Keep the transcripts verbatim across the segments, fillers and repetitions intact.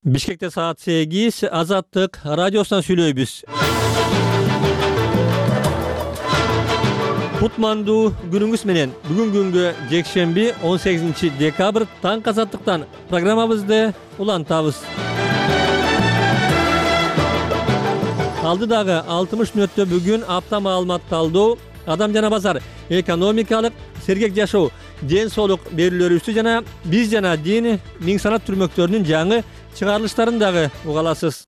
Бишкекте саат сегиз Азаттык радиосунан сүйлөйбүз. Кутмандуу күнүңүз менен. Бүгүн күнгө жекшемби он сегизинчи декабрь таң Азаттыктан программабызды улантабыз. Алдыдагы алтымыш мүнөттө бүгүн апта маалымат талдоо, адам жана базар, экономикалык, сергек жашоо, ден соолук берүүлөрүбүздү жана биз жана дин миң санат түрмөктөрүнүн жаңы чыгарылыштарын дагы угаласыз.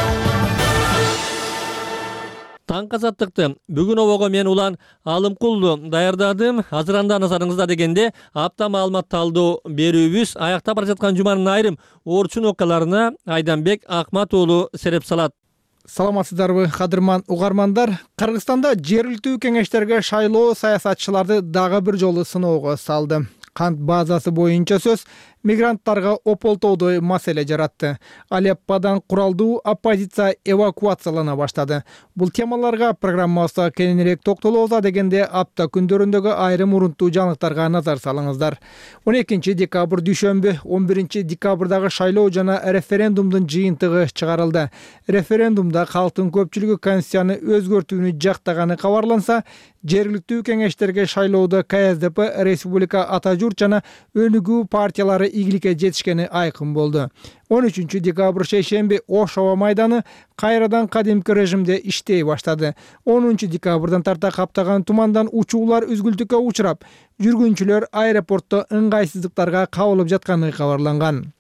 Таң Азаттыкты бүгүн обого мен Улан Алымкулду даярдадым. Азыр анда назарыңызда дегенде апта маалымат талдоо берүүбүз аякта бара жаткан жуманын айрым орчун окуяларына Айданбек Акмат уулу сереп салат. Саламатсыздарбы, кадырман угармандар. Кыргызстанда жергиликтүү кеңештерге шайлоо саясатчыларды дагы бир жолу сыноого салды. Кант базасы боюнча сөз мигранттарга ополтоодой маселе жаратты. Алеппадан куралдуу оппозиция эвакуациялана баштады. Бул темаларга программабызда кеңирээк токтолобуз дегенде апта күндөрүндөгү айрым урунттуу жаңылыктарга назар салыңыздар. он экинчи декабрь дүйшөмбү, он биринчи декабрдагы шайлоо жана референдумдун жыйынтыгы чыгарылды. Референдумда калктын көпчүлүгү конституцияны өзгөртүүнү жактаганы кабарланса, жергиликтүү кеңештерге шайлоодо ка эс де пе, Республика Ата журт жана Өнүгүү партиялары ийгиликке жетишкени айкын болду. он үчүнчү декабрь шейшемби Ош аба майданы кайрадан кадимки режимде иштей баштады. онунчу декабрдан тарта каптаган тумандан учуулар үзгүлтүккө учурап, жүргүнчүлөр аэропортто ыңгайсыздыктарга кабылып жатканы кабарланган.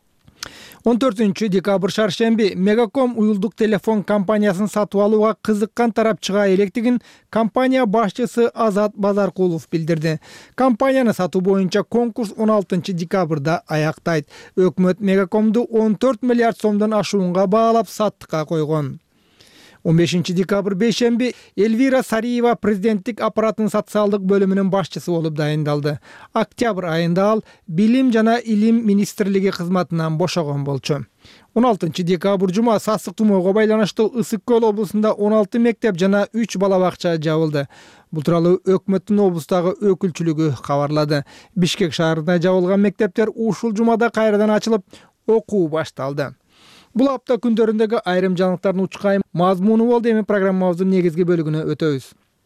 он төртүнчү декабрь шаршемби Мегаком уюлдук телефон компаниясын сатып алууга кызыккан тарап чыга электигин компания башчысы Азат Базаркулов билдирди. Компанияны сатуу боюнча конкурс он алтынчы декабрда аяктайт. Өкмөт Мегакомду он төрт миллиард сомдон ашуунга баалап саттыкка койгон. он бешинчи декабрь бейшемби Эльвира Сариева президенттик аппараттын социалдык бөлүмүнүн башчысы болуп дайындалды. Октябрь айында ал Билим жана Илим министрлиги кызматынан бошогон болчу. он алтынчы декабрь жума сасык тумоого байланыштуу Ысык Көл облусунда он алты мектеп жана үч бала бакча жабылды. Бул тууралуу өкмөттүн облустагы өкүлчүлүгү кабарлады. Бишкек шаарында жабылган мектептер ушул жумада кайрадан ачылып, окуу башталды. Бул апта күндөрүндөгү айрым жаңылыктардын учкайым мазмуну болду. Эми программабыздын негизги бөлүгүнө өтөбүз.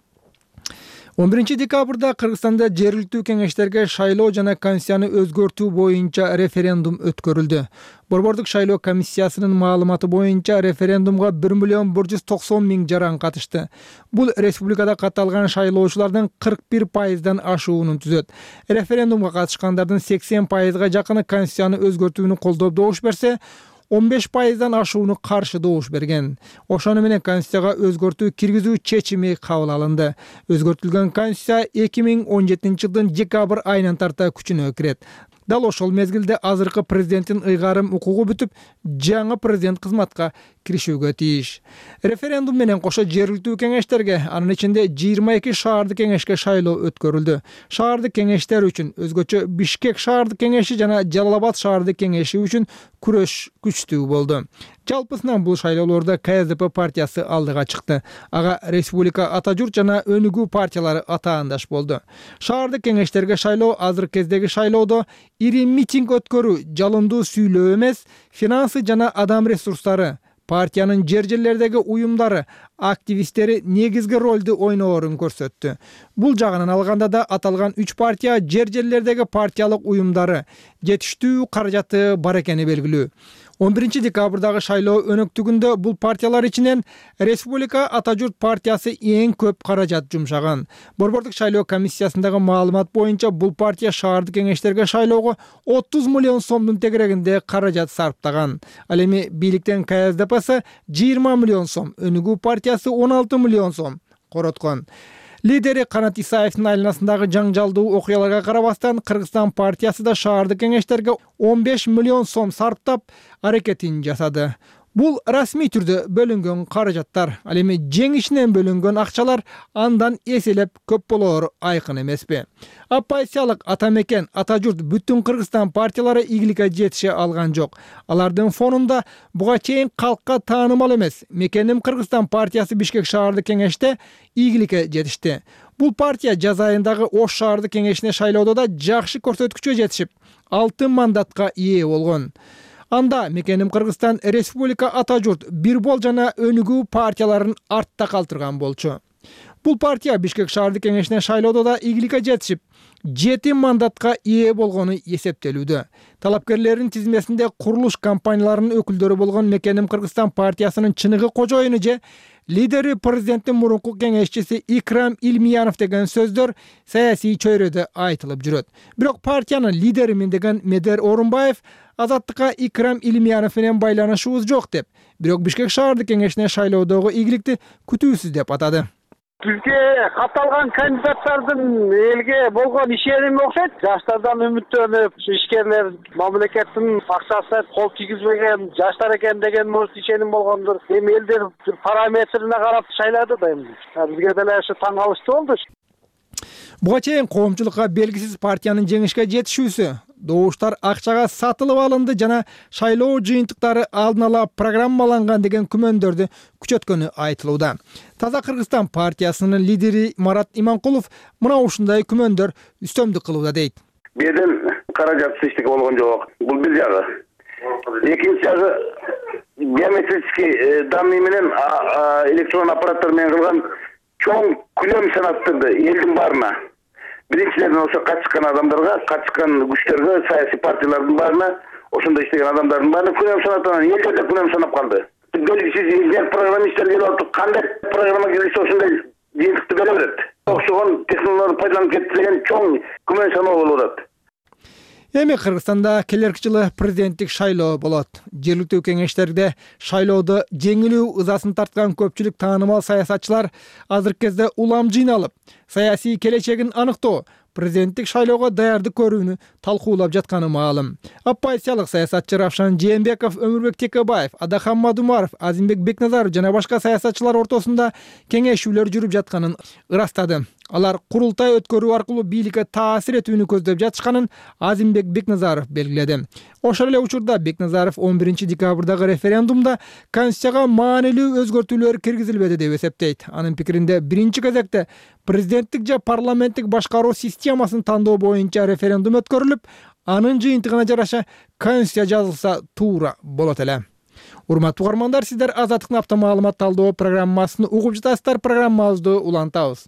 он биринчи декабрда Кыргызстанда жергиликтүү кеңештерге шайлоо жана конституцияны өзгөртүү боюнча референдум өткөрүлдү. Борбордук шайлоо комиссиясынын маалыматы боюнча референдумга бир миллион бир жүз токсон миң жаран катышты. Бул республикада катталган шайлоочулардын кырк бир пайыздан ашуунун түзөт. Референдумга катышкандардын сексен пайызга жакыны конституцияны өзгөртүүнү колдоп добуш берсе, он беш пайыздан ашууну каршы добуш берген. Ошону менен конституцияга өзгөртүү киргизүү чечими кабыл алынды. Өзгөртүлгөн конституция эки миң он жетинчи жылдын декабрь айынан тарта күчүнө кирет. Дал ошол мезгилде азыркы президенттин ыйгарым укугу бүтүп, жаңы президент кызматка киришүүгө тийиш. Референдум менен кошо жергиликтүү кеңештерге, анын ичинде жыйырма эки шаардык кеңешке шайлоо өткөрүлдү. Шаардык кеңештер үчүн өзгөчө Бишкек шаардык кеңеши жана Жалал Абад шаардык кеңеши үчүн күрөш күчтүү болду. Жалпысынан бул шайлоолордо ка эс де пе партиясы алдыга чыкты. Ага Республика Ата журт жана Өнүгүү партиялары атаандаш болду. Шаардык кеңештерге шайлоо азыркы кездеги шайлоодо ири митинг өткөрүү, жалындуу сүйлөө эмес, финансы жана адам ресурстары, партиянын жер жерлердеги уюмдары, активисттери негизги ролду ойноорун көрсөттү. Бул жагынан алганда да аталган үч партия жер жерлердеги партиялык уюмдары жетиштүү каражаты бар экени белгилүү. он биринчи декабрдагы шайлоо өнөктүгүндө бул партиялар ичинен Республика Ата журт партиясы эң көп каражат жумшаган. Борбордук шайлоо комиссиясындагы маалымат боюнча бул партия шаардык кеңештерге шайлоого отуз миллион сомдун тегерегинде каражат сарптаган. Ал эми бийликтен ка эс де песи жыйырма миллион сом, Өнүгүү партиясы он алты миллион сом короткон. Лидери Канат Исаевдин айланасындагы жаңжалдуу окуяларга карабастан, Кыргызстан партиясы да шаардык кеңештерге он беш миллион сом сарптап аракетин жасады. Бул расмий түрдө бөлүнгөн каражаттар. Ал эми жеңишинен бөлүнгөн акчалар андан эселеп көп болоору айкын эмеспи? Оппозициялык Ата мекен, Ата журт бүтүн Кыргызстан партиялары ийгиликке жетише алган жок. Алардын фонунда буга чейин калкка таанымал эмес Мекеним Кыргызстан партиясы Бишкек шаардык кеңеште ийгиликке жетишти. Бул партия жаз айындагы Ош шаардык кеңешине шайлоодо да жакшы көрсөткүчкө жетишип, алты мандатка ээ болгон. Анда мекеним Кыргызстан Республика ата журт Бирбол жана Өнүгүү партияларын артта калтырган болчу. Бул партия Бишкек шаардык кеңешине шайлоодо да ийгиликке жетишип, жети мандатка ээ болгону эсептелүүдө. Талапкерлердин тизмесинде курулуш компанияларынын өкүлдөрү болгон Мекеним Кыргызстан партиясынын чыныгы кожоюну же лидери президенттин мурунку кеңешчиси Икрам Илмиянов деген сөздөр саясий чөйрөдө айтылып жүрөт. Бирок партиянын лидеримин деген Медер Орунбаев Азаттыкка Икрам Илмиянов менен байланышыбыз жок деп, бирок Бишкек шаардык кеңешине шайлоодогу ийгиликти күтүүсүз деп атады. Бизге катталган кандидаттардын элге болгон ишеними окшойт. Жаштардан үмүттөнүп, ишкерлер мамлекеттин акчасы кол тийгизбеген жаштар экен деген может ишеним болгондур. Эми элдер параметрине карап шайлады да эми. Бизге деле ушу таң калыштуу болду. Буга чейин коомчулукка белгисиз партиянын жеңишке жетишүүсү, добуштар акчага сатылып алынды жана шайлоо жыйынтыктары алдын ала программаланган деген күмөндөрдү күчөткөнү айтылууда. Таза Кыргызстан партиясынын лидери Марат Иманкулов мына ушундай күмөндөр үстөмдүк кылууда дейт. Беден каражатсыз эчтеке болгон жок. Бул бир жагы. Экинчи жагы биометрический данный менен электрон аппараттар менен кылган чоң күлөм санаттырды элдин баарына. Биринчиден ошо качкан адамдарга, качкан күчтөргө, саясий партиялардын баарына, ошондо иштеген адамдардын баарына күлөм санаттан элдер да күлөм санап калды. Белгисиз инженер программисттер келип атып, кандай программа келишсе ошондой жыйынтыкты бере берет. Окшогон технологияларды пайдаланып кетти деген чоң күмөн саноо болуп атат. Эми Кыргызстанда келерки жылы президенттик шайлоо болот. Жергиликтүү кеңештерде шайлоодо жеңилүү ызасын тарткан көпчүлүк таанымал саясатчылар азыркы кезде улам жыйналып, саясий келечегин аныктоо, президенттик шайлоого даярдык көрүүнү талкуулап жатканы маалым. Оппозициялык саясатчы Равшан Жээнбеков, Өмүрбек Текебаев, Адахан Мадумаров, Азимбек Бекназаров жана башка саясатчылар ортосунда кеңешүүлөр жүрүп жатканын ырастады. Алар курултай өткөрүү аркылуу бийликке таасир этүүнү көздөп жатышканын Азимбек Бекназаров белгиледи. Ошол эле учурда Бекназаров он биринчи декабрдагы референдумда Конституцияга маанилүү өзгөртүүлөр киргизилбеди деп эсептейт. Анын пикиринде биринчи кезекте президенттик же парламенттик башкаруу системасын тандоо боюнча референдум өткөрүлүп, анын жыйынтыгына жараша Конституция жазылса туура болот эле. Урматтуу угармандар, сиздер Азаттыктын апта маалымат талдоо программасын угуп жатасыздар. Программабызды улантабыз.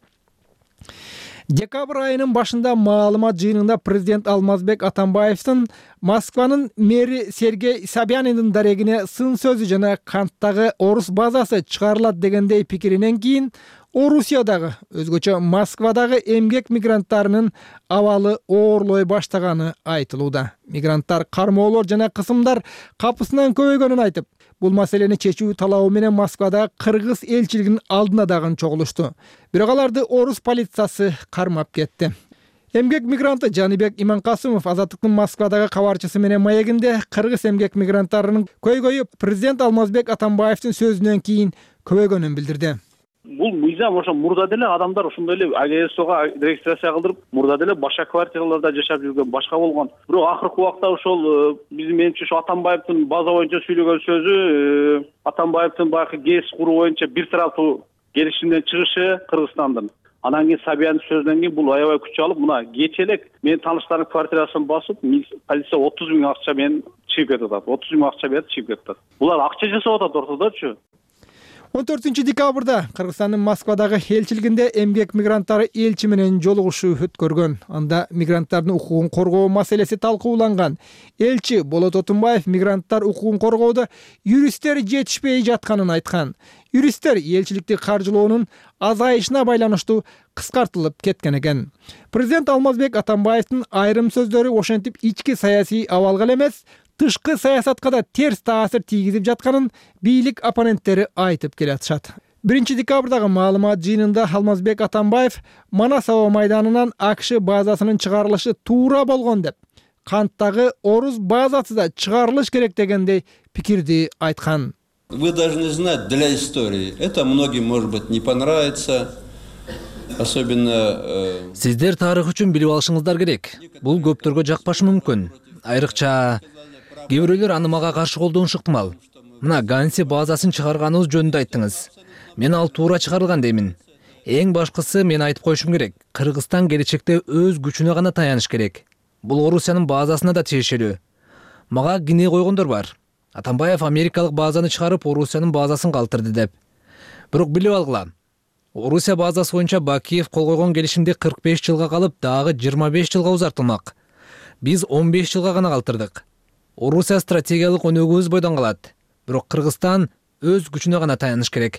Декабрь айынын башында маалымат жыйынында президент Алмазбек Атамбаевдин Москванын мэри Сергей Собяниндин дарегине сын сөзү жана Канттагы орус базасы чыгарылат дегендей пикиринен кийин Орусиядагы, өзгөчө Москвадагы эмгек мигранттарынын абалы оорлой баштаганы айтылууда. Мигранттар кармоолор жана кысымдар капысынан көбөйгөнүн айтып, бул маселени чечүү талабы менен Москвада Кыргыз элчилигинин алдына дагы чогулушту. Бирок аларды орус полициясы кармап кетти. Эмгек мигранты Жаныбек Иманкасымов Азаттыктын Москвадагы кабарчысы менен маегинде кыргыз эмгек мигранттарынын көйгөйү президент Алмазбек Атамбаевдин сөзүнөн кийин көбөйгөнүн билдирди. Бул мыйзам ошо мурда деле адамдар ошондой эле АГСОга регистрация кылдырып, мурда деле башка квартираларда жашап жүргөн, башка болгон. Бирок акыркы убакта ошол биздин менимче ошо Атамбаевдин база боюнча сүйлөгөн сөзү, Атамбаевдин баягы ГЭС куруу боюнча бир тараптуу келишимден чыгышы Кыргызстандын. Анан кийин Собянин сөзүнөн кийин бул аябай күч алып, мына кече элек менин тааныштардын квартирасын басып, полиция отуз миң акча менен чыгып кетип атат. отуз миң акча берип чыгып кетип атат. Булар акча жасап атат ортодочу. он төртүнчү декабрда Кыргызстандын Москвадагы элчилигинде эмгек мигранттары элчи менен жолугушуу өткөргөн. Анда мигранттардын укугун коргоо маселеси талкууланган. Элчи Болот Отунбаев мигранттар укугун коргоодо юристтер жетишпей жатканын айткан. Юристтер элчиликти каржылоонун азайышына байланыштуу кыскартылып кеткен экен. Президент Алмазбек Атамбаевдин айрым сөздөрү ошентип ички саясий абалга эмес, тышкы саясатка да терс таасир тийгизип жатканын бийлик оппоненттери айтып келатышат. биринчи декабрдагы маалымат жыйынында Алмазбек Атамбаев Манас аба майданынан АКШ базасынын чыгарылышы туура болгон деп, Канттагы орус базасы да чыгарылыш керек дегендей пикирди айткан. Вы должны знать для истории. Это многим, может быть, не понравится. Особенно Сиздер тарых үчүн билип алышыңыздар керек. Бул көптөргө жакпашы мүмкүн. Айрыкча кээ бирөөлөр аны мага каршы колдонушу ыктымал. Мына Ганси базасын чыгарганыбыз жөнүндө айттыңыз. Мен ал туура чыгарылган деймин. Эң башкысы мен айтып коюшум керек. Кыргызстан келечекте өз күчүнө гана таяныш керек. Бул Орусиянын базасына да тиешелүү. Мага кине койгондор бар. Атамбаев америкалык базаны чыгарып, Орусиянын базасын калтырды деп. Бирок билип алгыла. Орусия базасы боюнча Бакиев кол койгон келишимди кырк беш жылга калып, дагы жыйырма беш жылга узартылмак. Биз он беш жылга гана калтырдык. Орусия стратегиялык өнөгүбүз бойдон калат. Бирок Кыргызстан өз күчүнө гана таяныш керек.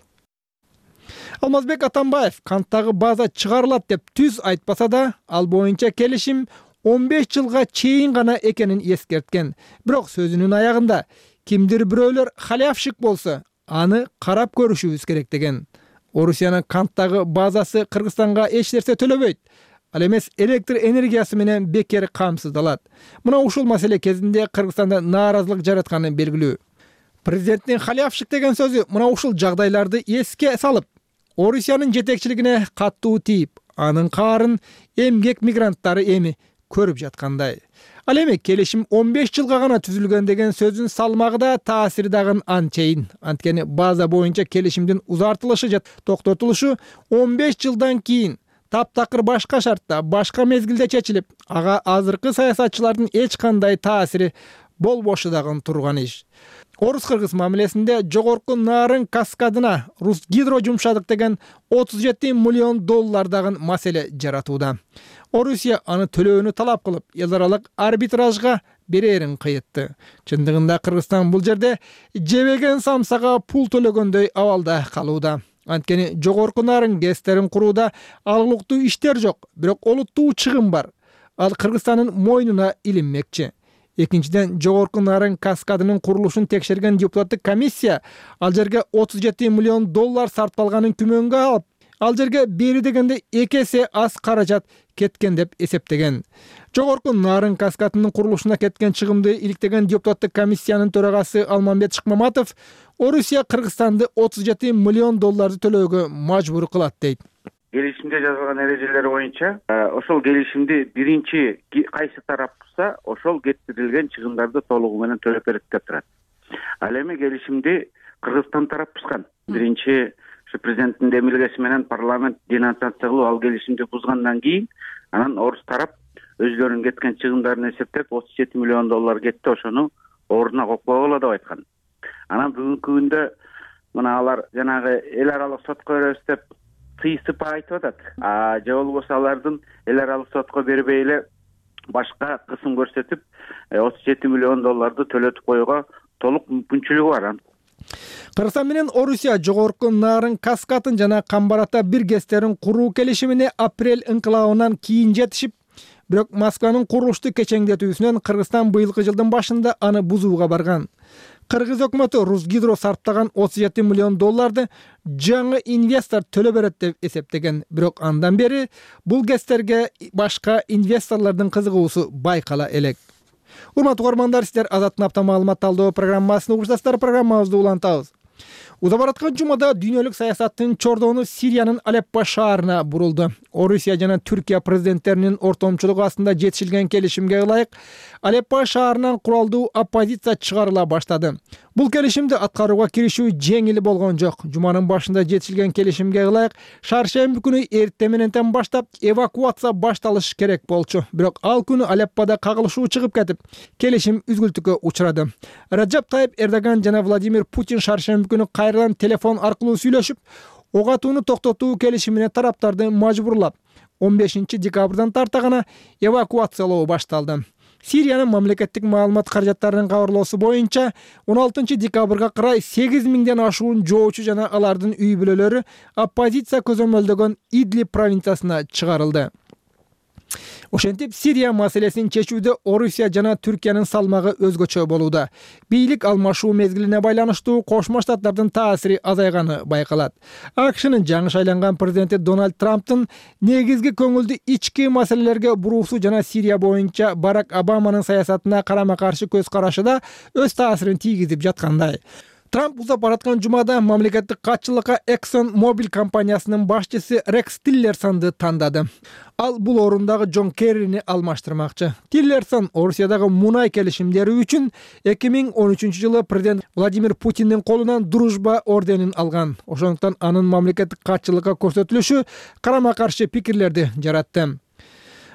Алмазбек Атамбаев канттагы база чыгарылат деп түз айтпаса да, ал боюнча келишим он беш жылга чейин гана экенин эскерткен. Бирок сөзүнүн аягында кимдир бирөөлөр халявшик болсо, аны карап көрүшүбүз керек деген. Орусиянын канттагы базасы Кыргызстанга эч нерсе төлөбөйт. Ал эмес электр энергиясы менен бекер камсыздалат. Мына ушул маселе кезинде Кыргызстанда нааразылык жаратканы белгилүү. Президенттин халявшик деген сөзү мына ушул жагдайларды эске салып, Орусиянын жетекчилигине каттуу тийип, анын каарын эмгек мигранттары эми көрүп жаткандай. Ал эми келишим он беш жылга гана түзүлгөн деген сөзүн салмагы да таасири дагы анчейин. Анткени база боюнча келишимдин узартылышы же токтотулушу он беш жылдан кийин таптакыр башка шартта, башка мезгилде чечилип, ага азыркы саясатчылардын эч кандай таасири болбошу дагы турган иш. Орус-кыргыз мамилесинде жогорку нарын каскадына Русгидро жумшадык деген отуз жети миллион доллар дагы маселе жаратууда. Орусия аны төлөөнү талап кылып, эл аралык арбитражга берерин кыйытты. Чындыгында Кыргызстан бул жерде жебеген самсага пул төлөгөндөй абалда калууда. Анткени жогорку нарын гэстерин курууда алгылыктуу иштер жок, бирок олуттуу чыгым бар. Ал Кыргызстандын мойнуна илинмекчи. Экинчиден, жогорку нарын каскадынын курулушун текшерген депутаттык комиссия ал жерге отуз жети миллион доллар сарпталганын күмөнгө алып, ал жерге бери дегенде эки эсе аз каражат кеткен деп эсептеген. Жогорку нарын каскадынын курулушуна кеткен чыгымды иликтеген депутаттык комиссиянын төрагасы Алмамбет Шыкмаматов Орусия Кыргызстанды отуз жети миллион долларды төлөөгө мажбур кылат дейт. Келишимде жазылган эрежелер боюнча ошол келишимди биринчи кайсы тарап бузса, ошол кетирилген чыгымдарды толугу менен төлөп берет деп турат. Ал эми келишимди Кыргызстан тарап бузган. Биринчи ушу президенттин демилгеси менен парламент денонсация кылып, ал келишимди бузгандан кийин анан орус тарап өзлөрүнүн кеткен чыгымдарын эсептеп отуз жети миллион доллар кетти, ошону ордуна коюп койгула деп айткан. Анан бүгүнкү күндө мына алар жанагы эл аралык сотко беребиз деп тыйсып айтып атат. А же болбосо алардын эл аралык сотко бербей эле башка кысым көрсөтүп отуз жети миллион долларды төлөтүп коюуга толук мүмкүнчүлүгү бар. Кыргызстан менен Орусия жогорку нарын каскатын жана Камбарата бир гэстерин куруу келишимине апрель ыңкылабынан кийин жетишип, бирок Москванын курулушту кечеңдетүүсүнөн Кыргызстан быйылкы жылдын башында аны бузууга барган. Кыргыз өкмөтү Русгидро сарптаган отуз жети миллион долларды жаңы инвестор төлөп берет деп эсептеген. Бирок андан бери бул гэстерге башка инвесторлордун кызыгуусу байкала элек. Урматтуу угармандар, сиздер Азаттын апта маалымат талдоо программасын угушасыздар. Программабызды улантабыз. Уда бараткан жумада дүйнөлүк саясаттын чордоону Сириянын Алеппо шаарына бурулду. Орусия жана Түркия президенттеринин ортомчулугу астында жетишилген келишимге ылайык Алеппо шаарынан куралдуу оппозиция чыгарыла баштады. Бул келишимди аткарууга киришүү жеңил болгон жок. Жуманын башында жетишилген келишимге ылайык шаршемби күнү эртең менен баштап эвакуация башталыш керек болчу. Бирок ал күнү Алепподо кагылышуу чыгып кетип, келишим үзгүлтүккө учурады. Раджап Тайып Эрдоган жана Владимир Путин шаршемби күнү кайрадан телефон аркылуу сүйлөшүп, ок атууну токтотуу келишимине тараптарды мажбурлап, он бешинчи декабрдан тарта гана эвакуациялоо башталды. Сириянын мамлекеттик маалымат каражаттарынын кабарлоосу боюнча он алтынчы декабрга карай сегиз миңден ашуун жоочу жана алардын үй бүлөлөрү оппозиция көзөмөлдөгөн Идлиб провинциясына чыгарылды. Ошентип Сирия маселесин чечүүдө Орусия жана Түркиянын салмагы өзгөчө болууда. Бийлик алмашуу мезгилине байланыштуу Кошмо Штаттардын таасири азайганы байкалат. АКШнын жаңы шайланган президенти Дональд Трамптын негизги көңүлдү ички маселелерге буруусу жана Сирия боюнча Барак Обаманын саясатына карама-каршы көз карашы да өз таасирин тийгизип жаткандай. Трамп узап бараткан жумада мамлекеттик катчылыкка Exxon Mobil компаниясынын башчысы Рекс Тиллерсонду тандады. Ал бул орундагы Джон Керрини алмаштырмакчы. Тиллерсон Орусиядагы мунай келишимдери үчүн эки миң он үчүнчү жылы президент Владимир Путиндин колунан Дружба орденин алган. Ошондуктан анын мамлекеттик катчылыкка көрсөтүлүшү карама-каршы пикирлерди жаратты.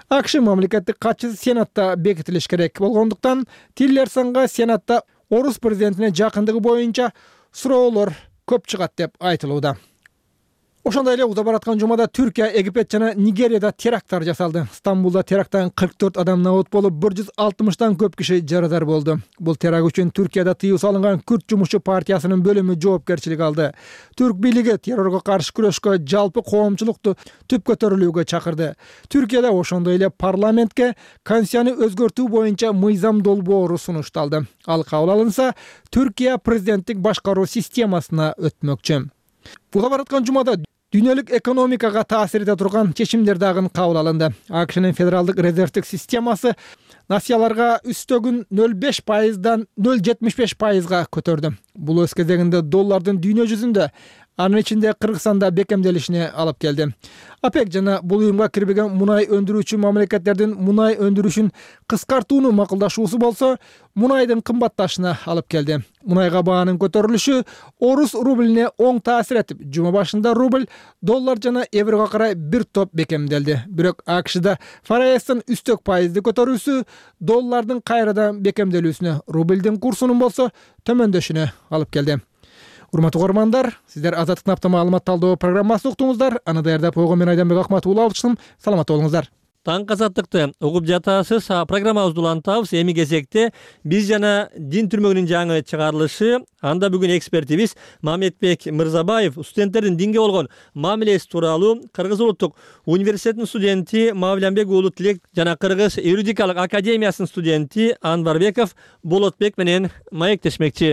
АКШ мамлекеттик катчысы Сенатта бекитилиш керек болгондуктан Тиллерсонго Сенатта орус президентине жакындыгы боюнча суроолор көп чыгат деп айтылууда. Ошондой эле уза бараткан жумада Түркия, Египет жана Нигерияда теракттар жасалды. Стамбулда теракттан кырк төрт адам набут болуп, бир жүз алтымыштан көп киши жарадар болду. Бул теракт үчүн Түркияда тыюу салынган Күрд жумушчу партиясынын бөлүмү жоопкерчилик алды. Түрк бийлиги террорго каршы күрөшкө жалпы коомчулукту түп көтөрүлүүгө чакырды. Түркияда ошондой эле парламентке конституцияны өзгөртүү боюнча мыйзам долбоору сунушталды. Ал кабыл алынса, Түркия президенттик башкаруу системасына өтмөкчү. Буга бараткан жумада дүйнөлүк экономикага таасир эте турган чечимдер дагы кабыл алынды. АКШнын федералдык резервдик системасы насияларга үстөгүн нөл беш пайыздан нөл жетимиш беш пайызга көтөрдү. Бул өз кезегинде доллардын дүйнө жүзүндө, анын ичинде Кыргызстанда бекемделишине алып келди. ОПЕК жана бул уюмга кирбеген мунай өндүрүүчү мамлекеттердин мунай өндүрүшүн кыскартууну макулдашуусу болсо, мунайдын кымбатташына алып келди. Мунайга баанын көтөрүлүшү орус рублине оң таасир этип, жума башында рубль, доллар жана еврого карай бир топ бекемделди. Бирок АКШда ФРСтин үстөк пайызды көтөрүүсү доллардын кайрадан бекемделүүсүнө, рубльдин курсунун болсо төмөндөшүнө алып келди. Урматтуу көрөрмандар, сиздер Азаттык Напта маалымат талдоо программасын уктуңуздар. Аны даярдап койгон мен Айданбек Акматов алчысым. Саламат болуңуздар. Таңкы азаттыкты угуп жатасыз. Программабызды улантабыз. Эми кезекте биз жана дин түрмөгүнүн жаңы чыгарылышы. Анда бүгүн экспертибиз Мамедбек Мырзабаев студенттердин динге болгон мамилеси тууралуу Кыргыз улуттук университетинин студенти Мавлянбек уулу Тилек жана Кыргыз юридикалык академиясынын студенти Анварбеков Болотбек менен маектешмекчи.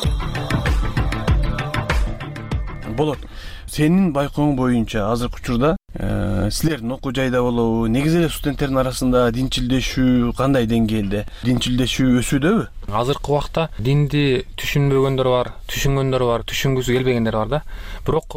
Болот, сенин байкооң боюнча азыркы учурда силердин окуу жайда болобу, негизи эле студенттердин арасында динчилдешүү кандай деңгээлде? Динчилдешүү өсүүдөбү? Азыркы убакта динди түшүнбөгөндөр бар, түшүнгөндөр бар, түшүнгүсү келбегендер бар да. Бирок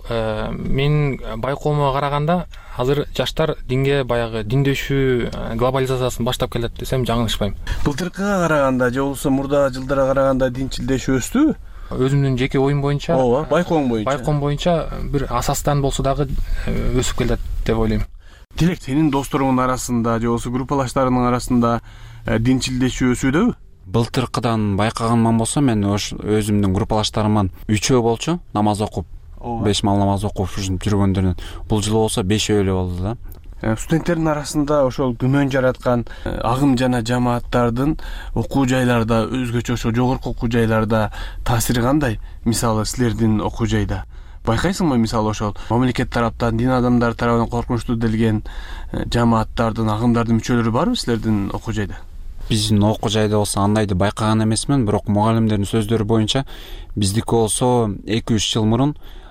мен байкоомо караганда азыр жаштар динге баягы диндешүү глобализациясын баштап келет десем жаңылышпайм. Былтыркыга караганда же болбосо мурда жылдара караганда динчилдешүү өстүбү? Өзүмдүн жеке оюм боюнча, ооба, байкооң боюнча. Байкоом боюнча бир асастан болсо дагы өсүп келет деп ойлойм. Тилек, сенин досторуңдун арасында же болбосо группалаштарыңдын арасында динчилдешүү өсүүдөбү? Былтыркыдан байкаганман болсо, мен өзүмдүн группалаштарыман үчөө болчу, намаз окуп, беш маал намаз окуп жүргөндөрдөн. Бул жылы болсо бешөө эле болду да. Студенттердин арасында ошол күмөн жараткан агым жана жамааттардын окуу жайларда, өзгөчө ошо жогорку окуу жайларда таасири кандай? Мисалы, силердин окуу жайда байкайсыңбы, мисалы ошол мамлекет тараптан, дин адамдары тарабынан коркунучтуу делген жамааттардын, агымдардын мүчөлөрү барбы силердин окуу жайда? Биздин окуу жайда болсо андайды байкаган эмесмин, бирок мугалимдердин сөздөрү боюнча биздики болсо эки үч жыл мурун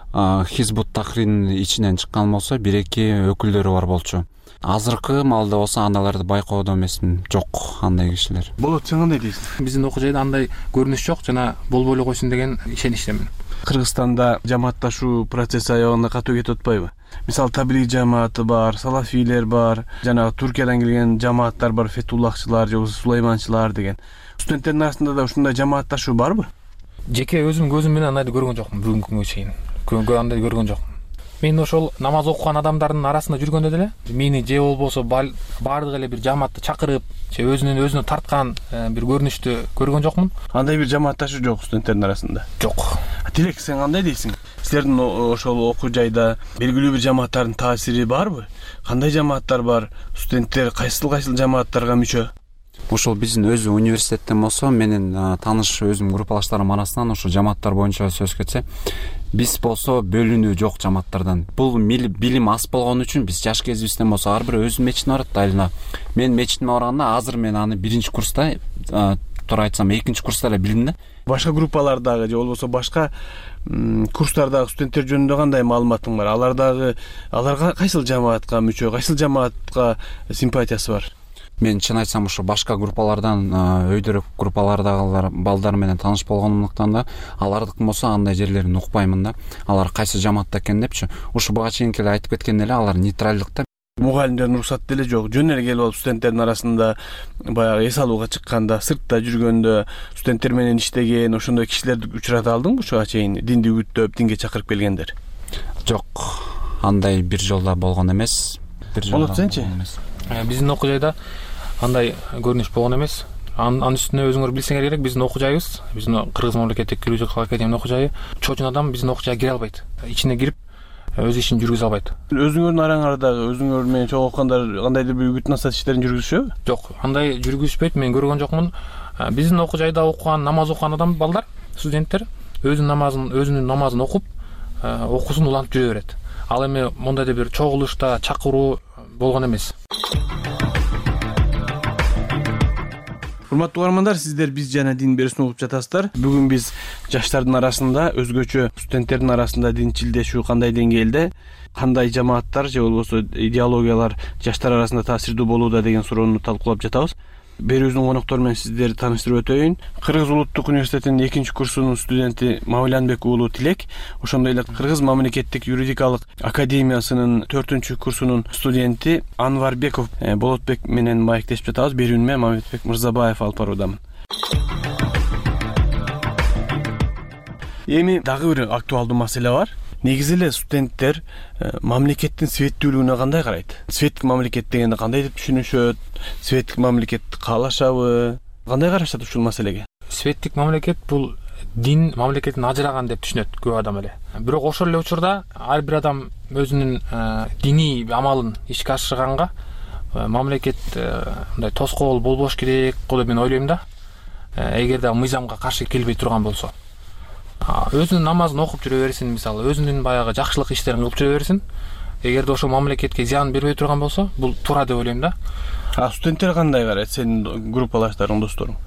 Хизбут Тахрирдин ичинен чыккан болсо бир эки өкүлдөрү бар болчу. Азыркы маалда болсо аналарды байкоодо эмесмин, жок андай кишилер. Болот, сен кандай дейсиң? Биздин окуу жайда андай көрүнүш жок жана болбой эле койсун деген ишеничтемин. Кыргызстанда жамаатташуу процесси аягына катуу кетип атпайбы? Мисалы, таблиғ жамааты бар, салафилер бар, жана Туркиядан келген жамааттар бар, фетуллахчылар же сулайманчылар деген. Студенттердин арасында да ушундай жамаатташуу барбы? Жеке өзүм көзүм менен андайды көргөн жокмун бүгүнкү күнгө чейин. Андай көргөн жокмун. Мен ошол намаз окуган адамдардын арасында жүргөндө деле мени же болбосо баардык эле бир жамаатты чакырып, же өзүнөн өзүнө тарткан бир көрүнүштү көргөн жокмун. Андай бир жамаатташуу жок студенттердин арасында. Жок. Тилек, сен кандай дейсиң? Силердин ошол окуу жайда белгилүү бир жамааттардын таасири барбы? Кандай жамааттар бар? Студенттер кайсыл кайсыл жамааттарга мүчө? Ошол биздин өзү университеттен болсо, менин тааныш өзүм группалаштарым арасынан ошо жамааттар боюнча сөз кетсе, биз болсо бөлүнүү жок жамааттардан. Бул билим аз болгон үчүн биз жаш кезибизден болсо ар бир өзүнүн мечитине барат. Айылына мен мечитиме барганда азыр мен аны биринчи курста, туура айтсам экинчи курста эле билдим да. Башка группалардагы же болбосо башка курстардагы студенттер жөнүндө кандай маалыматың бар? Алар дагы аларга кайсыл жамаатка мүчө, кайсыл жамаатка симпатиясы бар? Мен чын айтсам ушу башка группалардан, өйдөрөк группалардагылар балдар менен тааныш болгондуктан да алардыкы болсо андай жерлерин укпаймын да. Алар кайсы жамаатта экен депчи. Ушу буга чейинки эле айтып кеткен эле, алар нейтралдыкта. Мугалимдердин уруксаты деле жок. Жөн эле келип алып студенттердин арасында баягы эс алууга чыкканда, сыртта жүргөндө студенттер менен иштеген ошондой кишилерди учурата алдыңбы ушуга чейин? Динди үгүттөп, динге чакырып келгендер? Жок. Андай бир жолда болгон эмес. Болот, сенчи? Биздин окуу жайда андай көрүнүш болгон эмес. Анын үстүнө өзүңөр билсеңер керек, биздин окуу жайыбыз, биздин Кыргыз мамлекеттик юридикалык академиянын окуу жайы, чочун адам биздин окуу жайга кире албайт. Ичине кирип өз ишин жүргүзө албайт. Өзүңөрдүн араңардагы өзүңөр менен чогуу окугандар кандайдыр бир үгүт насаат иштерин жүргүзүшөбү? Жок, андай жүргүзүшпөйт, мен көргөн жокмун. Биздин окуу жайда окуган, намаз окуган адам балдар, студенттер өзүнүн намазын, өзүнүн намазын окуп, окуусун улантып жүрө берет. Ал эми мондой бир чогулушта чакыруу болгон эмес. Урматтуу угармандар, сиздер Биз жана дин берүүсүн угуп жатасыздар. Бүгүн биз жаштардын арасында, өзгөчө студенттердин арасында динчилдешүү кандай деңгээлде, кандай жамааттар же болбосо идеологиялар жаштар арасында таасирдүү болууда деген суроону талкуулап жатабыз. Берүүбүздүн коноктору менен сиздерди тааныштырып өтөйүн. Кыргыз улуттук университетинин экинчи курсунун студенти Мавлянбек уулу Тилек, ошондой эле Кыргыз мамлекеттик юридикалык академиясынын төртүнчү курсунун студенти Анварбеков Болотбек менен маектешип жатабыз. Берүүнү мен Мамедбек Мырзабаев алып баруудамын. Эми дагы бир актуалдуу маселе бар. Негизи эле студенттер мамлекеттин светтүүлүгүнө кандай карайт? Светтик мамлекет дегенди кандай деп түшүнүшөт? Светтик мамлекетти каалашабы? Кандай карашат ушул маселеге? Светтик мамлекет бул дин мамлекеттен ажыраган деп түшүнөт көп адам эле. Бирок ошол эле учурда ар бир адам өзүнүн диний амалын ишке ашырганга мамлекет мындай тоскоол болбош керек го деп мен ойлойм да. Эгерде мыйзамга каршы келбей турган болсо. Өзүнүн намазын окуп жүрө берсин, мисалы, өзүнүн баягы жакшылык иштерин кылып жүрө берсин. Эгерде ошо мамлекетке зыян бербей турган болсо, бул туура деп ойлойм да. А студенттер кандай карайт, сенин группалаштарың, досторуң?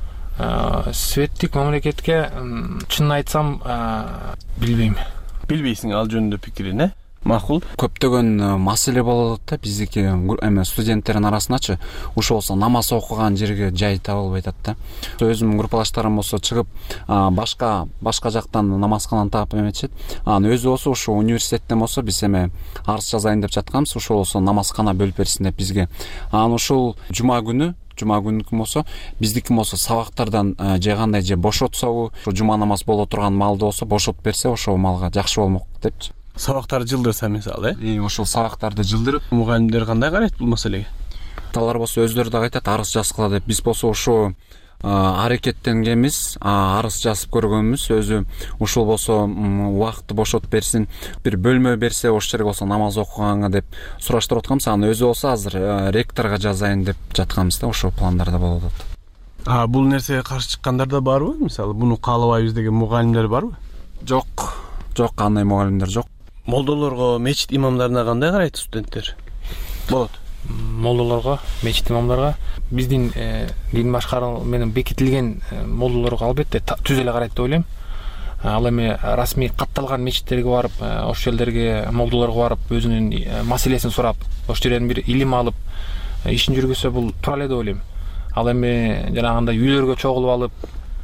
Светтик мамлекетке чынын айтсам, билбейм. Билбейсиң ал жөнүндө пикирин, э? Макул. Көптөгөн маселе болот да биздики эме студенттердин арасындачы. Ошо болсо намаз окуган жерге жай табылбай атат да. Өзүмдүн группалаштарым болсо чыгып башка башка жактан намазкананы таап эметишет. Анан өзү болсо ошо университеттен болсо биз эме арыз жазайын деп жатканбыз, ошо болсо намазкана бөлүп берсин деп бизге. Анан ушул жума күнү жума күнүкү болсо биздики болсо сабактардан же кандай же бошотсобу, ошо жума намаз боло турган маалда болсо бошотуп берсе, ошол малга жакшы болмок депчи. Сабактарды жылдырса мисалы, э? И ошол сабактарды жылдырып, мугалимдер кандай карайт бул маселеге? Алар болсо өздөрү да айтат, арыз жазгыла деп. Биз болсо ошо аракеттенгенбиз, арыз жазып көргөнбүз. Өзү ушул болсо убакытты бошотуп берсин, бир бөлмө берсе, ошол жерге болсо намаз окуганга деп сураштырып атканбыз. Анан өзү болсо азыр ректорго жазайын деп жатканбыз да, ошол пландарда болуп атат. А бул нерсеге каршы чыккандар да барбы? Мисалы, буну каалабайбыз деген мугалимдер барбы? Жок. Жок, кандай мугалимдер жок. Молдолорго, мечит имамдарына кандай карайт студенттер? Болот. Молдолорго, мечит имамдарга биздин дин башкаруу менен бекитилген молдолорго албетте түз эле карайт деп ойлойм. Ал эми расмий катталган мечиттерге барып, ошол жерлерге молдолорго барып, өзүнүн маселесин сурап, ошол жерден бир илим алып, ишин жүргүзсө бул туура эле деп ойлойм. Ал эми жанагындай үйлөргө чогулуп алып,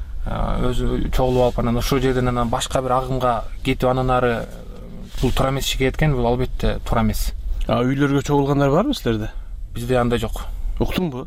өзү чогулуп алып, анан ошол жерден анан башка бир агымга кетип, анан ары бул туура эмес ишке кеткен, бул албетте туура эмес. А үйлөргө чогулгандар барбы силерде? Бизде андай жок. Уктуңбу?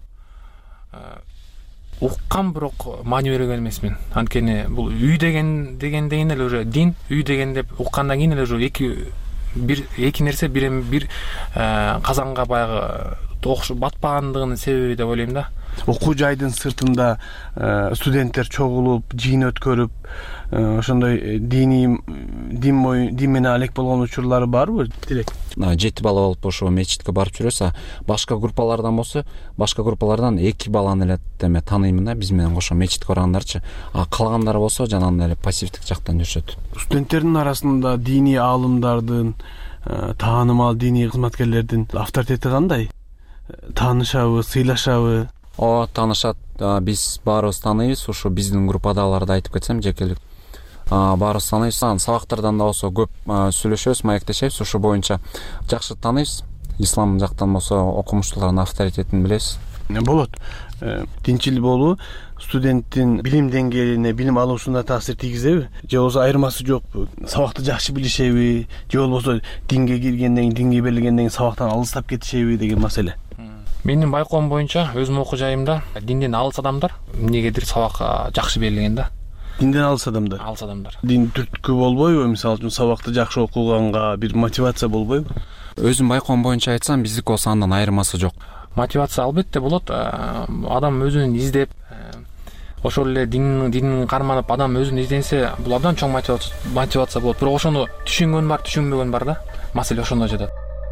Уккам, бирок маани берген эмесмин. Анткени бул үй деген дегенден эле уже дин, үй деген деп уккандан кийин эле уже эки бир эки нерсе бир бир казанга баягы окшоп батпагандыгынын себеби деп ойлойм да. Окуу жайдын сыртында студенттер чогулуп, жыйын өткөрүп, ошондой диний дин бою дин менен алек болгон учурлары барбы? Тилек. Жети бала болуп ошо мечитке барып жүрөсө, башка группалардан болсо, башка группалардан эки баланы эле эме тааныймын да, биз менен кошо мечитке баргандарчы. А калгандары болсо жанагындай эле пассивдик жактан жүрүшөт. Студенттердин арасында диний аалымдардын, таанымал диний кызматкерлердин авторитети кандай? Таанышабы, сыйлашабы? О, таанышат. Биз баарыбыз тааныйбыз. Ошо биздин группадагыларды айтып кетсем, жекелик. Баарыбыз тааныйбыз. Сабактардан да болсо көп сүйлөшөбүз, маектешебиз. Ошо боюнча жакшы тааныйбыз. Ислам жактан болсо окумуштуулардын авторитетин билебиз. Болот. Динчил болуу студенттин билим деңгээлине, билим алуусуна таасир тийгизеби? Же болбосо айырмасы жокпу? Сабакты жакшы билишеби? Же болбосо динге киргенден кийин, динге берилгенден кийин сабактан алыстап кетишеби деген маселе? Менин байкоом боюнча, өзүм окуу жайымда динден алыс адамдар эмнегедир сабакка жакшы берилген да. Динден алыс адамдар? Алыс адамдар. Дин түрткү болбойбу? Мисалы үчүн сабакты жакшы окуганга бир мотивация болбойбу? Өзүм байкоом боюнча айтсам, биздики болсо андан айырмасы жок. мотивация албетте болот. Адам өзүн издеп, ошол эле дин динин карманып адам өзүн изденсе, бул абдан чоң мотивация болот. Бирок ошону түшүнгөн бар, түшүнбөгөн бар да. Маселе ошондо жатат.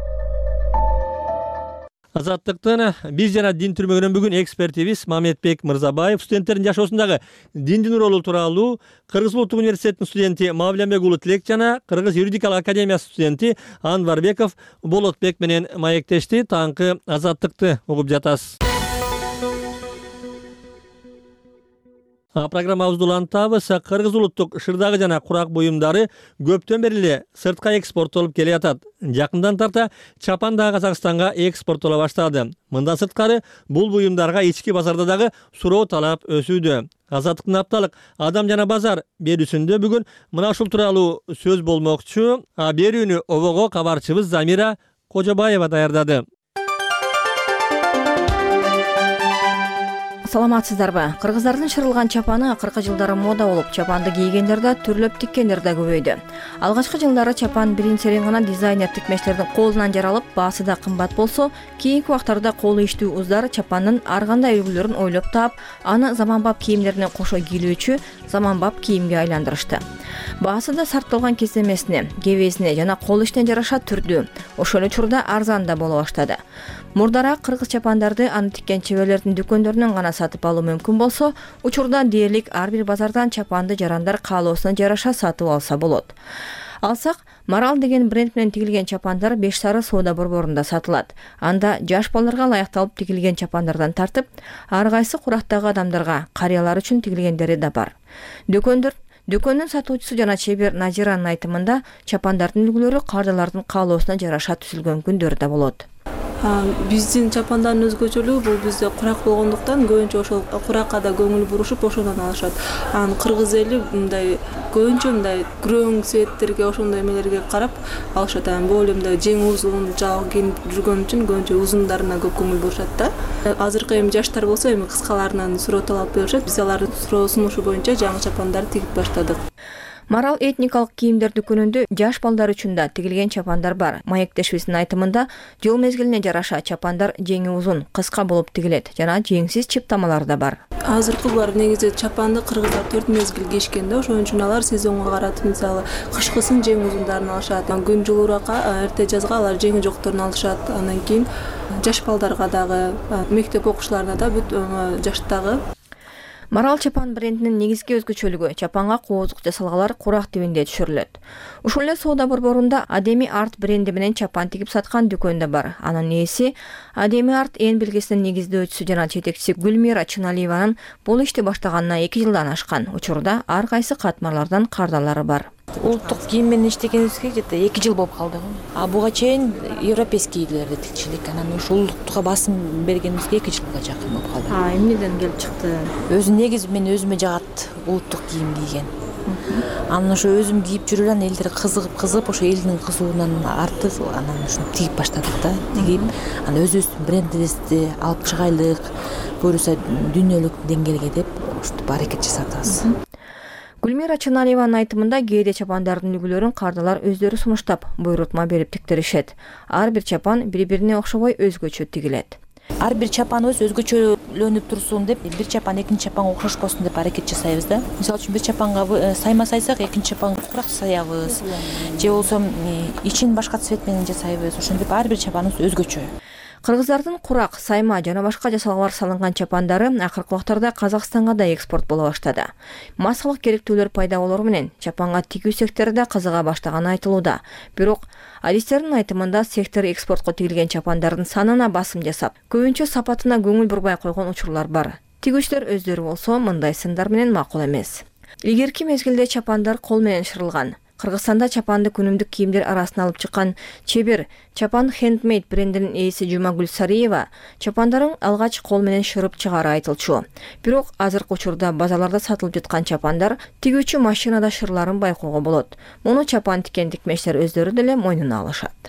Азаттыктын биз жана дин түрмөгүнөн бүгүн экспертибиз Мамедбек Мырзабаев студенттердин жашоосундагы диндин ролу тууралуу Кыргыз Улуттук университетинин студенти Мавленбек уулу Тилек жана Кыргыз юридикалык академиясынын студенти Анварбеков Болотбек менен маектешти. Таңкы азаттыкты угуп жатасыз. Программабызды улантабыз. Кыргыз улуттук шырдагы жана курак буюмдары көптөн бери эле сыртка экспорттолуп келе жатат. Жакындан тарта чапан да Казакстанга экспорттола баштады. Мындан сырткары бул буюмдарга ички базарда дагы суроо талап өсүүдө. Азаттыктын апталык адам жана базар берүүсүндө бүгүн мына ушул тууралуу сөз болмокчу. Берүүнү обого кабарчыбыз Замира Кожобаева даярдады. Саламатсыздарбы? Кыргыздардын шырылган чапаны акыркы жылдары мода болуп, чапанды кийгендер да, түрлөп тиккендер да көбөйдү. Алгачкы жылдары чапан биринчи гана дизайнер тикмечтердин колунан жаралып, баасы да кымбат болсо, кийинки убактарда колу иштүү уздар чапандын ар кандай үлгүлөрүн ойлоп таап, аны заманбап кийимдерине кошо кийлөөчү заманбап кийимге айландырышты. Баасы да сартталган кеземесине, кебесине жана кол иштен жараша түрдүү, ошол учурда арзан да боло баштады. Мурдара кыргыз чапандарды аны тиккен чеберлердин дүкөндөрүнөн гана сатып алуу мүмкүн болсо, учурда дээрлик ар бир базардан чапанды жарандар каалоосуна жараша сатып алса болот. Алсак, Марал деген бренд менен тигилген чапандар беш сары соода борборунда сатылат. Анда жаш балдарга ылайыкталып тигилген чапандардан тартып, ар кайсы курактагы адамдарга, карыялар үчүн тигилгендери да бар. Дүкөндөр Дүкөндүн сатуучусу жана чебер Назиранын айтымында, чапандардын үлгүлөрү кардалардын каалоосуна жараша түзүлгөн күндөр да болот. Биздин чапандардын өзгөчөлүгү бул бизде курак болгондуктан көбүнчө ошол куракка да көңүл бурушуп ошондон алышат. Анан кыргыз эли мындай көбүнчө мындай күрөң цветтерге ошондой эмелерге карап алышат. Анан бул мындай жең узун жал кийинип жүргөн үчүн көбүнчө узундарына көп көңүл бурушат да. Азыркы эми жаштар болсо эми кыскаларынан суроо талап беришет. Биз алардын суроо сунушу боюнча жаңы чапандарды тигип баштадык. Марал этникалык кийимдер дүкөнүндө жаш балдар үчүн да тигилген чапандар бар. Маектешибиздин айтымында, жыл мезгилине жараша чапандар жеңи узун, кыска болуп тигилет жана жеңсиз чыптамалар да бар. Азыркылар негизи чапанды кыргыздар төрт мезгил кийишкен да, ошон үчүн алар сезонго карап, мисалы, кышкысын жең узундарын алышат, күн жылууракка, эрте жазга алар жеңи жокторун алышат. Андан кийин жаш балдарга дагы, мектеп окуучуларына да бүт жаштагы. Марал чапан брендинин негизги өзгөчөлүгү чапанга коозук жасалгалар курак тибинде түшүрүлөт. Ушул эле соода борборунда Адеми Арт бренди менен чапан тигип саткан дүкөн да бар. Анын ээси Адеми Арт эн белгисинин негиздөөчүсү жана жетекчиси Гүлмира Чыналиеванын бул ишти баштаганына эки жылдан ашкан. Учурда ар кайсы катмарлардан кардалары бар. Улуттук кийим менен иштегенибизге где-то эки жыл болуп калды. А буга чейин европейский кийимдерди тикчилик. Анан ушул улуттукка басым бергенибизге эки жылга жакын болуп калды. А эмнеден келип чыкты? Өзү негизи мен өзүмө жагат улуттук кийим кийген. Анан ошо өзүм кийип жүрүп анан элдер кызыгып кызыгып ошо элдин кызуунан артып анан ушуну тигип баштадык да. Тигип анан өзүбүздүн брендибизди алып чыгайлык, буюрса дүйнөлүк деңгээлге деп ушинтип аракет жасадыбыз. Гүлмира Чыналиеванын айтымында кээде чапандардын үлгүлөрүн кардалар өздөрү сунуштап, буйрутма берип тиктеришет. Ар бир чапан бири-бирине окшобой өзгөчө тигилет. Ар бир чапаныбыз өзгөчөлөнүп турсун деп, бир чапан экинчи чапанга окшошпосун деп аракет жасайбыз да. Мисалы үчүн бир чапанга сайма сайсак, экинчи чапанга курак саябыз. Же болсо ичин башка цвет менен жасайбыз. Ошентип ар бир чапаныбыз өзгөчө. Кыргыздардын курак, сайма жана башка жасалгалар салынган чапандары акыркы убактарда Казакстанга да экспорт боло баштады. Массалык керектүүлөр пайда болору менен чапанга тигүү сектори да кызыга баштаганы айтылууда. Бирок адистердин айтымында сектор экспортко тигилген чапандардын санына басым жасап, көбүнчө сапатына көңүл бурбай койгон учурлар бар. Тигүүчүлөр өздөрү болсо мындай сындар менен макул эмес. Илгерки мезгилде чапандар кол менен шырылган. Кыргызстанда чапанды күнүмдүк кийимдер арасына алып чыккан чебер Чапан Handmade брендинин ээси Жумагүл Сариева чапандарын алгач кол менен шырып чыгары айтылчу. Бирок азыркы учурда базарларда сатылып жаткан чапандар тигүүчү машинада шырларын байкоого болот. Муну чапан тиккен тикмештер өздөрү деле мойнуна алышат.